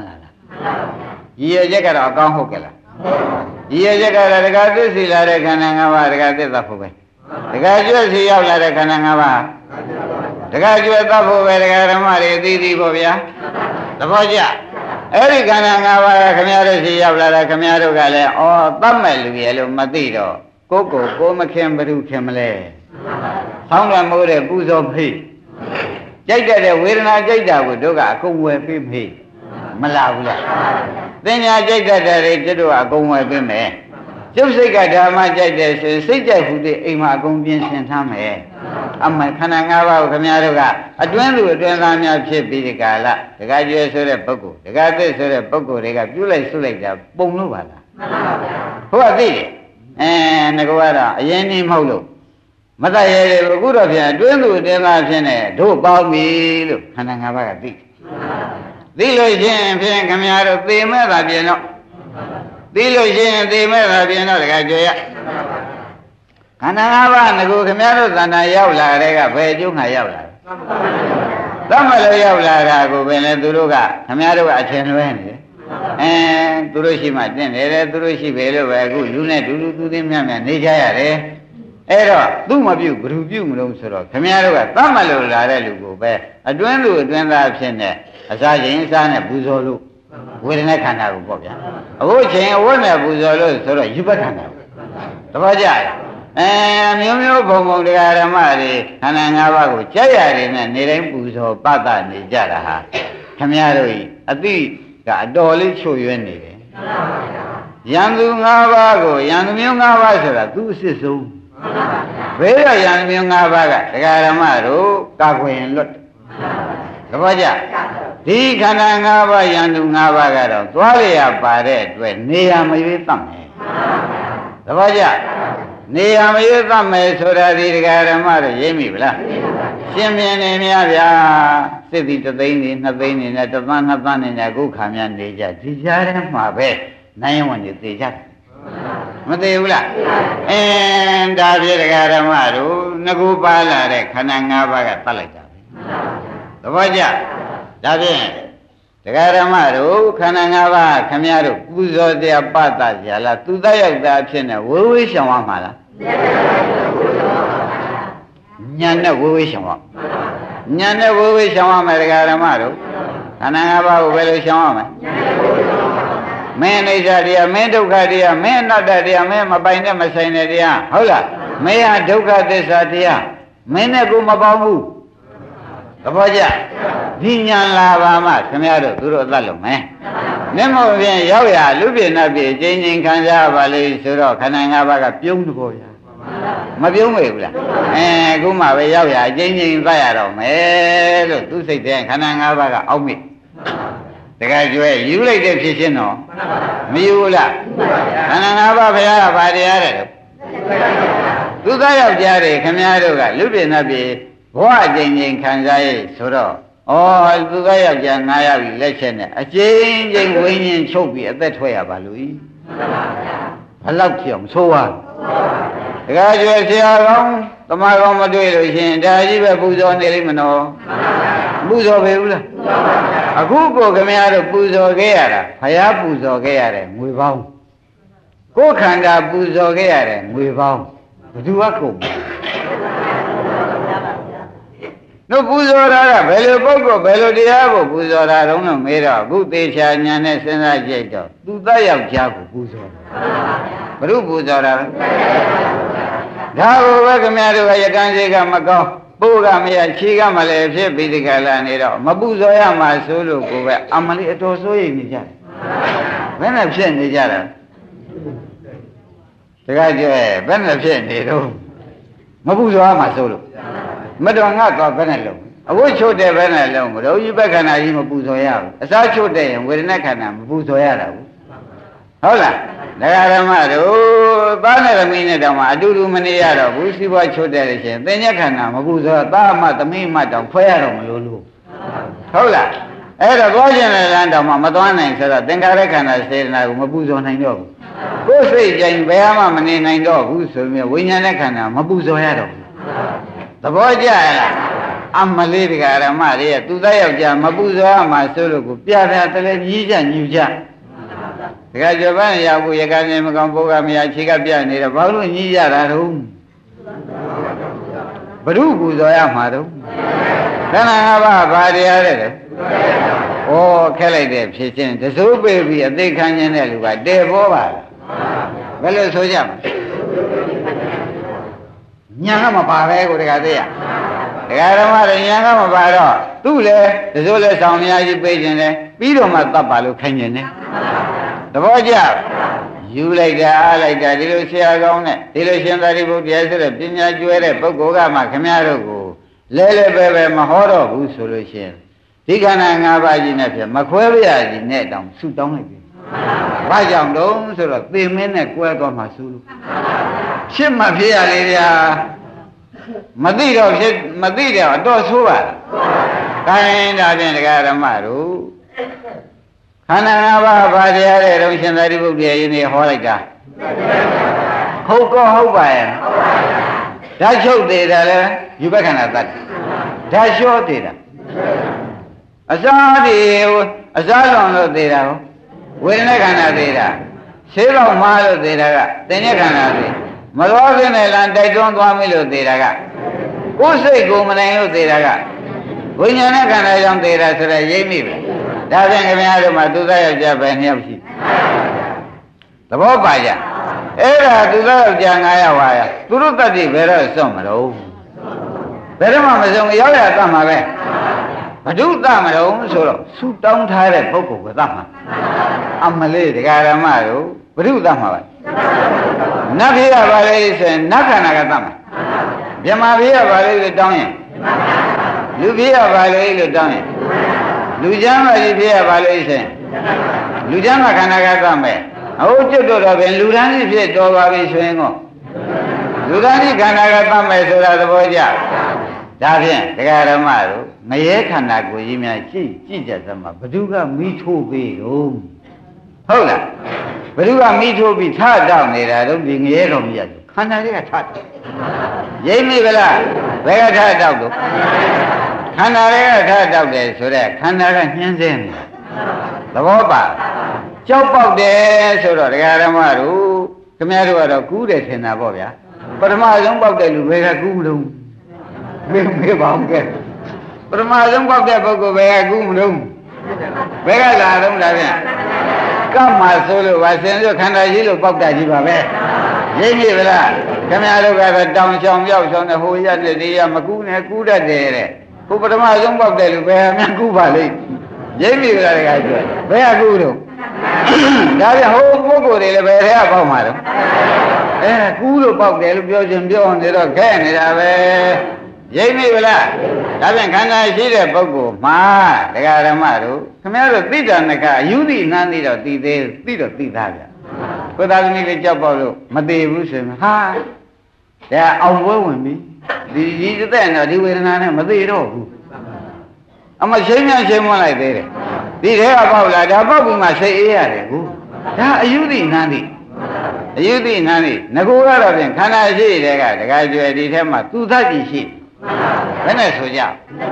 ရည်ရချက်ကတော့အကောင်းဟုတ်ကဲ့လားရည်ရချက်ကတော့တခါသစ္စီလာတဲ့ခန္ဓာ၅ပါးတခါသစ္စာဖို့ပဲတခါကျွတ်စီရောက်လာတဲ့ခန္ဓာ၅ပါးတခါကျွတ်သတ်ဖို့ပဲတခါဓမ္မတွေအသီးသီးပေါ့ဗျာသဘောကျအဲ့ဒီခန္ဓာ၅ပါးကခမည်းတော်စီရောက်လာတာခမည်းတော်ကလည်းဩသတ်မဲ့လူရဲ့လို့မသိတော့ကိုမခင်ဘ누구ခင်မလဲဆောင်းရမိုးတဲ့ပူဇော်ဖိကြိုက်တဲ့ဝေဒနာကြိုက်တာကိုတို့ကအကုန်ဝယ်ပေးမေးမလာဘူးလားသင်ညာကြိုက်တဲ့တွေတို့ကအကုန်ဝယ်ပေးမယ်ကျုပ်စိတ်ကဓမ္မကြိုက်တယ်ဆိုစိတ်ကြိုက်မှုတွေအိမ်မှာအကုန်ပြင်ဆင်ထားမယ်အမှန်ခန္ဓာ၅ပါးကိုခင်ဗျားတို့ကအတွင်းသူအတွင်းသားများဖြစ်ပြီးဒီကာလတခါကျွဲဆိုတဲ့ပုဂ္ဂိုလ်တခါသစ်ဆိုတဲ့ပုဂ္ဂိုလ်တွေကပြုလိုက်ဆုလိုက်တာပုံလို့ပါလားဟုတ်ပါသိတယ်ငါကတော့အရင်နေမဟုတ်လို့မတတ်ရဲတယ်အခုတော့ပြန်အတွင်းသူအတွင်းသားဖြစ်နေတို့ပေါင်းပြီလို့ခန္ဓာ၅ပါးကသိလို့ရှိရင်ဖြင့်ခင်ဗျားတို့သေမဲ့တာပြင်တော့သိလို့ရှိရင်သေမဲ့တာပြင်တော့တခါကျွဲရခန္ဓာ၅ပါးငကိုခင်ဗျားတို့သဏ္ဍာန်ရောက်လာတဲ့ကဘယ်အကျိုးငါရောက်လာသမလို့ရောက်လာတာကိုပဲလေသူတို့ကခင်ဗျားတို့ကအထင်လွဲနေတယ်သူတို့ရှိမှတင့်တယ်သူတို့ရှိပဲလို့ပဲအခုလူနဲ့သူသိမြတ်မြတ်နေကြရတယ်အဲ့တော့သူ့မပြုတ်ဘယ်သူပြုတ်မလို့ဆိုတော့ခင်ဗျားတို့ကသမလို့လာတဲ့လူကိုပဲအတွင်းသူအတွင်းသားဖြစ်နေအစာချင်းအစာနဲ့ပူဇော်လို့ဝေဒနာခန္ဓာကိုပေါ့ဗျာအခုချိန်အဝတ်နဲ့ပူဇော်လို့ဆိုတော့ယူပခန္ဓာတပည့်ကြမျိုးမျိုးဘုံဘုံတရားဓမ္မတွေခန္ဓာ၅ပါးကိုကြက်ရတယ်နဲ့နေတိုင်းပူဇော်ပသနေကြတာဟာခမည်းတော်ကြီးအတိကအတော်လေးချွတ်ရွဲနေတယ်ရန်သူ၅ပါးကိုရန်သူမျိုး၅ပါးဆိုတာသူအစ်စ်ဆုံးဘယ်ရရန်သူမျိုး၅ပါးကတရားဓမ္မတို့ကာကွယ်ရင်လွတ်တပည့်ကြဒီခန္ဓာ၅ပါးရန်သူ၅ပါးကတော့သွားရပါတဲ့အတွက်နေရာမရွေးတတ်မယ်တပည့်ကြနေရာမရွေးသတ်မယ်ဆိုတာဒီတရားဓမ္မတို့ရိပ်မိဗလားရှင်မြင်နေများဗျာစစ်သည်3သိန်းနေ2သိန်းနေနဲ့1သန်း2သန်းနေနဲ့အခုခါများနေကြဒီကြားထဲမှာပဲနိုင်ဝင်နေသေးကြတယ်မသေးဘူးလားဒါပြည့်တရားဓမ္မတို့ငကူပါလာတဲ့ခန္ဓာ၅ပါးကတတ်လိုက်တာပဲသဘောကျဒါဖြင့်တရားဓမ္မတို့ခန္ဓာ၅ပါးခမည်းတော်ပူဇော်တရားပတ္တကြလားသူတတ်ရောက်တာဖြစ်နေဝေဝေးရှောင်ရမှာလားညာနဲ့ဝေဝေးရှောင်ရညာနဲ့ဝေဝေးရှောင်ရမယ်တရားဓမ္မတို့ခန္ဓာ၅ပါးကိုဘယ်လိုရှောင်ရမလဲမင်းအိဋ္ဌတရားမင်းဒုက္ခတရားမင်းအနတ္တတရားမင်းမပိုင်နဲ့မဆိုင်တဲ့တရားဟုတ်လားမင်းဟာဒုက္ခသစ္စာတရားမင်းနဲ့ကိုမပေါင်းဘူးသဘောကျဒီညာလာပါမှခင်ဗျားတို့သူတို့အသက်လုံးမယ်မျက်မှောက်ဖြင့်ရောက်ရလူပြည့်နတ်ပြည့်ချင်းချင်းခံစားပါလေဆိုတော့ခန္ဓာ၅ပါးကပြုံးတဘောရမပြုံးမေဘူးလားအခုမှပဲရောက်ရချင်းချင်းသတ်ရတော့မယ်လို့သူစိတ်တဲ့ခန္ဓာ၅ပါးကအောက်မိတကယ်ကျွဲယူလိုက်တဲ့ဖြစ်ချင်းတော့မယူဘူးလားခန္ဓာ၅ပါးဘုရားကဗာတရားတဲ့သူသားယောက်ျားတွေခင်ဗျားတို့ကလူပြည့်နတ်ပြည့်ဘဝအချင်းချင်းခံစားရဆိုတော့သူကယောက်ျား9ယောက်ကြီးလက်ချက်နဲ့အချင်းချင်းဝိညာဉ်ချုပ်ပြီးအသက်ထွက်ရပါလို့ဘလောက်ဖြစ်အောင်ဆိုးပါတခါကျွယ်ဆရာကောင်းတမကောင်းမတွေ့လို့ရှင်ဒါကြီးပဲပူဇော်နေလိမ့်မနော်ပူဇော်ပေဘူးလားအခုကိုခင်ဗျားတို့ပူဇော်ခဲ့ရတာဘုရားပူဇော်ခဲ့ရတယ်ငွေပေါင်းကိုယ်ခန္ဓာပူဇော်ခဲ့ရတယ်ငွေပေါင်းဘယ်သူကကုန်တို့ပူဇော်တာကဘယ်လိုပုဂ္ဂိုလ်ဘယ်လိုတရားကိုပူဇော်တာတုံးလို့မေးတော့အခုသေချာညာနဲ့စဉ်းစားကြည့်တော့သူသားယောက်ျားကိုပူဇော်ဘုရုပူဇော်တာဒါကိုပဲခင်ဗျားတို့ကရကန်းစိတ်ကမကောင်းပိုးကမရခြေကမလဲဖြစ်ပြီးဒီကလာနေတော့မပူဇော်ရမှာဆိုလို့ကိုပဲအမလေးအတော်စိုးရိမ်နေကြတယ်ဘယ်နဲ့ဖြစ်နေကြတာတခါကျဲဘယ်နဲ့ဖြစ်နေတော့မပူဇော်ရမှာဆိုလို့မတော်ငါတော့ဘယ်နဲ့လုံးအဝတ်ချုပ်တဲ့ဘယ်နဲ့လုံးမလို့ယူဘက်ခန္ဓာကြီးမပူဇော်ရဘူးအစားချုပ်တဲ့ရင်ဝေဒနာခန္ဓာမပူဇော်ရတာဘူးဟုတ်လားဒကာဓမ္မတို့သားနဲ့သမီးနဲ့တောင်မှအတူတူမနေရတော့ဘူးစီးပွားချုပ်တဲ့လို့ရှိရင်သင်္ညက်ခန္ဓာမပူဇော်သားမသမီးမတောင်ဖွဲရတော့မလို့လို့ဟုတ်လားအဲ့တော့သွားခြင်းလည်းလမ်းတောင်မှမသွားနိုင်ဆိုတော့သင်္ခါရခန္ဓာစေတနာကိုမပူဇော်နိုင်တော့ဘူးကိုယ်စိတ်ကြိုင်ဘယ်မှမနေနိုင်တော့ဘူးဆိုပြီးဝိညာဉ်နဲ့ခန္ဓာမပူဇော်ရတော့ဘူးသဘောကျလားအမလေးတရားဓမ္မတွေကသူသားယောက်ျားမပူဇော်မှဆိုလို့ကိုပြပြတလဲကြီးကြညူကြတခါကျပန်းရောက်ကိုရကနေမကောင်ပုဂ္ဂမယာခြေကပြနေတော့ဘာလို့ညည်းကြတာတော့ဘ누구ပူဇော်ရမှာတော့ခန္ဓာ၅ပါးဘာတရားလဲဩခဲလိုက်တဲ့ဖြစ်ချင်းတစိုးပေပြီးအသိခံခြင်းတဲ့လူကတဲပေါ်ပါလားဘယ်လိုဆိုကြမလဲညာကမပါပဲကိုတခါသေးရဒကာဓမ္မတွေညာကမပါတော့သူ့လေတစိုးလေဆောင်များကြီးပေးခြင်းလေပြီးတော့မှတတ်ပါလို့ခိုင်းခြင်းလေသဘောကျယူလိုက်တာအားလိုက်တာဒီလိုဆရာကောင်းနဲ့ဒီလိုရှင်သာရိပုတ္တရာဆိုတဲ့ပညာကျွဲတဲ့ပုဂ္ဂိုလ်ကမှခမည်းတော်ကိုလဲလဲပဲမဟောတော့ဘူးဆိုလို့ရှိရင်ဒီခန္ဓာ၅ပါးကြီးနဲ့ပြမခွဲပြရစီနဲ့တောင်ဆူတောင်းလိုက်ပြီ။ဘာကြောင့်တော့ဆိုတော့သေမင်းနဲ့ကွဲသွားမှဆူလို့ဖြစ်မှဖြစ်ရလေဗျာမသိတော့ဖြစ်မသိတော့အတော့ဆိုးပါလား။ခိုင်းတာဖြင့်တရားဓမ္မတို့ခန္ဓာ၅ပါးဘာတရားတဲ့တော့ရှင်သာရိပုတ္တရာယင်းနေဟောလိုက်တာဟုတ်ကောဟုတ်ပါရဲ့ဓာတ်ချုပ်သေးတယ်လေယူဘက်ခန္ဓာသတ္တဓာတ်လျှောသေးတာအစားဒီအစားလွန်လို့သေးတာကိုဝေဒနာခန္ဓာသေးတာဆေးပေါမှားလို့သေးတာကသင်္ညခန္ဓာသေးမတော်ခင်နဲ့လမ်းတိုက်တွန်းသွားမိလို့သေးတာကကိုယ်စိတ်ကိုမနိုင်လို့သေးတာကဝိညာဉ်နဲ့ခန္ဓာကြောင့်သေးတာဆိုတော့ရိပ်မိပဲဒါဖြင့်ခင်ဗျားတို့မှာသူသားယောက်ျားပဲ2ယောက်ရှိသဘောပါကြအဲ့ဒါသူသားယောက်ျား9ယောက်ပါရသူတို့တတ်တိဘယ်တော့စွန့်မလို့ဘယ်တော့မှမစွန့်ရောက်ရတတ်မှာပဲဘဒုတမလို့ဆိုတော့ဆူတောင်းထားတဲ့ပုဂ္ဂိုလ်ကတတ်မှာအမလေးတရားဓမ္မတို့ဘဒုတတ်မှာပါနတ်ဖြစ်ရပါလေဆိုရင်နတ်ခန္ဓာကတတ်မှာမြမဖြစ်ရပါလေလို့တောင်းရင်လူဖြစ်ရပါလေလို့တောင်းရင်လူချမ်းမကြီးဖြစ်ရပါလို့ဆိုရင်လူချမ်းမခန္ဓာကသမဲ့အဟုတ်ကျွတ်တော့ပင်လူတန်းကြီးဖြစ်တော်ပါပြီဆိုရင်ကောလူတန်းကြီးခန္ဓာကသမဲ့ဆိုတာသဘောကျဒါဖြင့်တရားဓမ္မတို့ငရဲခန္ဓာကိုကြီးများကြည့်ကြစမ်းမှာဘ누구ကမိထိုးပေးတော့ဟုတ်လားဘ누구ကမိထိုးပြီးထတောက်နေတာတော့ဒီငရဲတော်မကြီးခန္ဓာတွေကထရိပ်မိဗလားဘယ်ကထတောက်တော့ခန္ဓာတွေကထတောက်တယ်ဆိုတော့ခန္ဓာကညှင်းစင်းတယ်သဘောပါကြောက်ပေါက်တယ်ဆိုတော့ဒကာဓမ္မတို့ခင်ဗျားတို့ကတော့ကူးတယ်ထင်တာပေါ့ဗျာပထမဆုံးပေါက်တဲ့လူဘယ်ကကူးမလို့မေးပါဦးကဲပထမဆုံးပေါက်တဲ့ပုဂ္ဂိုလ်ဘယ်ကကူးမလို့ဘယ်ကလာတော့ဒါပြန်ကမ္မဆိုလို့ပါစင်လို့ခန္ဓာကြီးလို့ပေါက်တာကြီးပါပဲရိပ်မိဗလားခင်ဗျားတို့ကတော့တောင်ချောင်ပြောက်ချောင်နဲ့ဟိုရတဲ့ဒီရမကူးနဲ့ကူးတတ်တယ်တဲ့ဘုပထမဆုံးပေါက်တယ်လို့ဘယ်အမှန်ကူးပါလိမ့်ရိပ်မိဗလားတခါကျဘယ်ကကူးတော့ဒါပြန်ဟိုပုဂ္ဂိုလ်တွေလည်းဘယ်ထဲကပေါက်မှာတော့ကူးလို့ပေါက်တယ်လို့ပြောခြင်းပြောနေတော့ခဲနေတာပဲရိပ်မိဗလားဒါပြန်ခန္ဓာရှိတဲ့ပုဂ္ဂိုလ်မှာတရားဓမ္မတို့ခင်ဗျားတို့သိတာနကအယူသိနန်းသိတော့သိသေးသိတော့သိသားဗျကိုယ်သားသမီးလေးကြောက်ပေါက်လို့မသေးဘူးဆိုရင်ဟာဒါအောင်ပွဲဝင်ပြီဒီတဲ့တော့ဒီဝေဒနာနဲ့မသေးတော့ဘူးအမရှင်းမြန်ရှင်းမလိုက်သေးတယ်ဒီထဲကပေါက်လာဒါပေါက်ပြီးမှစိတ်အေးရတယ်ကူဒါအယူသိနန်းသိအယူသိနန်းသိငကိုကတော့ဖြင့်ခန္ဓာရှိတဲ့ကတခါကျွယ်ဒီထဲမှာသူသတ်ကြည့်ရှိဘယ်နဲ့ဆိုကြ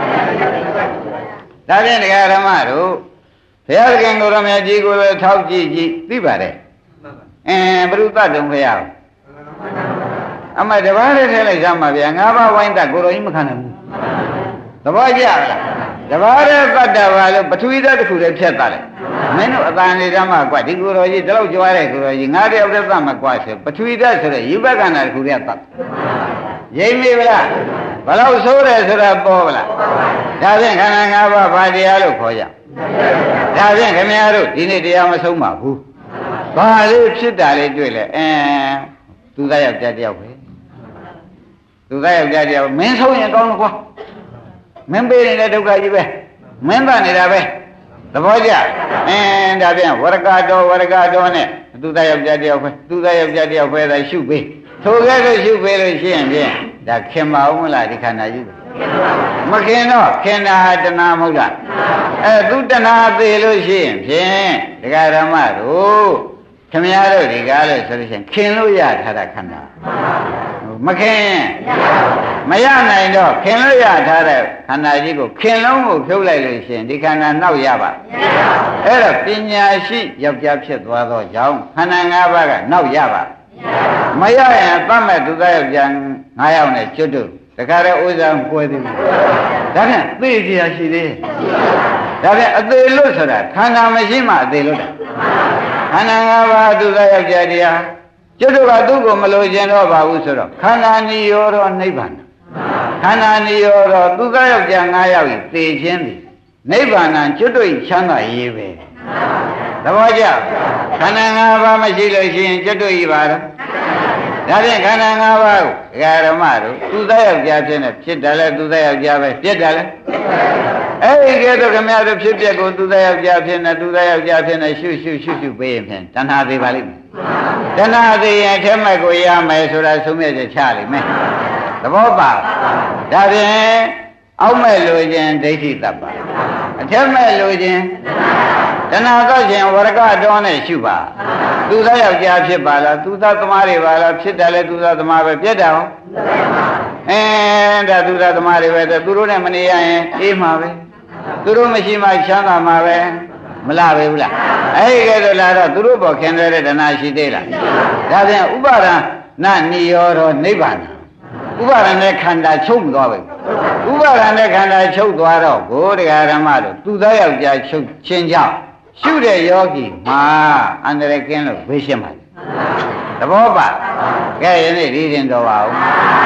ဒါဖြင့်တရားဓမ္မတို့ဘုရားသခင်ကိုယ်တော်မြတ်ကြီးကိုလည်းထောက်ကြည့်သိပါတယ်ဘုရုသတုံဘုရားအမတပါးလေးထဲလိုက်စမ်းပါဗျာ၅ပါးဝိုင်းသက်ကိုယ်တော်ကြီးမခံနိုင်ဘူးသဘောကျလားတပါးလေးသတ္တဝါလို့ပထဝီဓာတ်တစ်ခုလည်းဖြတ်သွားတယ်မင်းတို့အတန်လေးဓမ္မကွဒီကိုယ်တော်ကြီးတလောက်ကြွားတဲ့ကိုယ်တော်ကြီးငါတယောက်တည်းသတ်မကွဆိုပထဝီဓာတ်ဆိုတဲ့ယူဘကန္နာတစ်ခုလည်းသတ်ရိပ်မိဗလားဘလောက်ဆိုးတယ်ဆိုတာပေါ်ဗလားဒါဖြင့်ခန္ဓာ၅ပါးဘာတရားလို့ခေါ်ကြဒါဖြင့်ခင်ဗျားတို့ဒီနေ့တရားမဆုံးပါဘူးဘာလေးဖြစ်တာလေးတွေ့လဲသူသားယောက်ျားတယောက်ပဲသူသားယောက်ျားတယောက်မင်းဆုံးရင်ကောင်းလို့ကွာမင်းပေးနေတဲ့ဒုက္ခကြီးပဲမင်းပါနေတာပဲသဘောကျဒါပြန်ဝရကတော်နဲ့သူသားယောက်ျားတယောက်ပဲသူသားယောက်ျားတယောက်ပဲသာရှုပေးထိုကဲ့သို့ရှုပေးလို့ရှိရင်ဖြင့်ဒါခင်ပါဦးမလားဒီခန္ဓာကြီးမခင်တော့ခင်တာဟာတဏှာမဟုတ်လားသူတဏှာသေးလို့ရှိရင်ဖြင့်ဒကာဓမ္မတို့ခင်ဗျားတို့ဒီကားလို့ဆိုလို့ရှိရင်ခင်လို့ရထားတာခန္ဓာမခင်မရနိုင်တော့ခင်လို့ရထားတဲ့ခန္ဓာကြီးကိုခင်လုံးကိုဖြုတ်လိုက်လို့ရှိရင်ဒီခန္ဓာနောက်ရပါအဲ့တော့ပညာရှိယောက်ျားဖြစ်သွားသောကြောင့်ခန္ဓာ၅ပါးကနောက်ရပါမရရင်တတ်မဲ့သူသားယောက်ျား9ယောက်နဲ့ကျွတ်တို့တခါတည်းဥစ္စာပွဲသေးဘူးဒါဖြင့်သိကြရရှိသေးဒါဖြင့်အသေးလို့ဆိုတာခန္ဓာမရှိမှအသေးလို့တာခန္ဓာ၅ပါးသူသားယောက်ျားတရားကျွတ်တို့ကသူ့ကိုမလိုချင်တော့ပါဘူးဆိုတော့ခန္ဓာနိရောဓနိဗ္ဗာန်ခန္ဓာနိရောဓသူသားယောက်ျား9ယောက်ဤသိခြင်းသည်နိဗ္ဗာန်ကျွတ်တို့ချမ်းသာရေးပဲသဘောကျခန္ဓာ၅ပါးမရှိလို့ရှိရင်ကျွတ်တို့ဤပါတော့ဒါဖြင့်ခန္ဓာ၅ပါးကိုဒကာဓမ္မတို့သူသားယောက်ျားဖြစ်နေဖြစ်တယ်လဲသူသားယောက်ျားပဲပြစ်တယ်လဲအဲ့ဒီကဲတော့ခမရတို့ဖြစ်ပြက်ကိုသူသားယောက်ျားဖြစ်နေသူသားယောက်ျားဖြစ်နေရှုပေးရင်ဖြင့်တဏှာသေးပါလိမ့်မယ်တဏှာသေးရင်ထဲမဲ့ကိုရမယ်ဆိုတာဆုံးဖြတ်ချက်ချလိမ့်မယ်သဘောပါဒါဖြင့်အောက်မဲ့လိုခြင်းဒိဋ္ဌိတတ်ပါအထက်မဲ့လိုခြင်းတဏှာသောခြင်းဝရကတော်နဲ့ရှုပါသူသားယောက်ျားဖြစ်ပါလားသူသားသမားတွေပါလားဖြစ်တယ်လေသူသားသမားပဲပြတ်တယ်ဟောဒါသူသားသမားတွေပဲသူတို့နဲ့မနေရရင်အေးမှာပဲသူတို့မရှိမှချမ်းသာမှာပဲမလားပဲဘူးလားအဲ့ဒီကဲတော့လာတော့သူတို့ပေါ်ခင်တဲ့တဏှာရှိသေးလားဒါဖြင့်ဥပါဒနာနိရောဓနိဗ္ဗာန်ဥပါဒနဲ့ခန္ဓာချုပ်သွားပြီဥပါဒနဲ့ခန္ဓာချုပ်သွားတော့ဘုရားဓမ္မတို့သူသားယောက်ျားချုပ်ချင်းကြောင့်ရှုတဲ့ယောဂီမှာအန္တရာယ်ကင်းလို့ဘေးရှင်းပါသဘောပါကဲယနေ့ဒီရင်တော်ပါဦး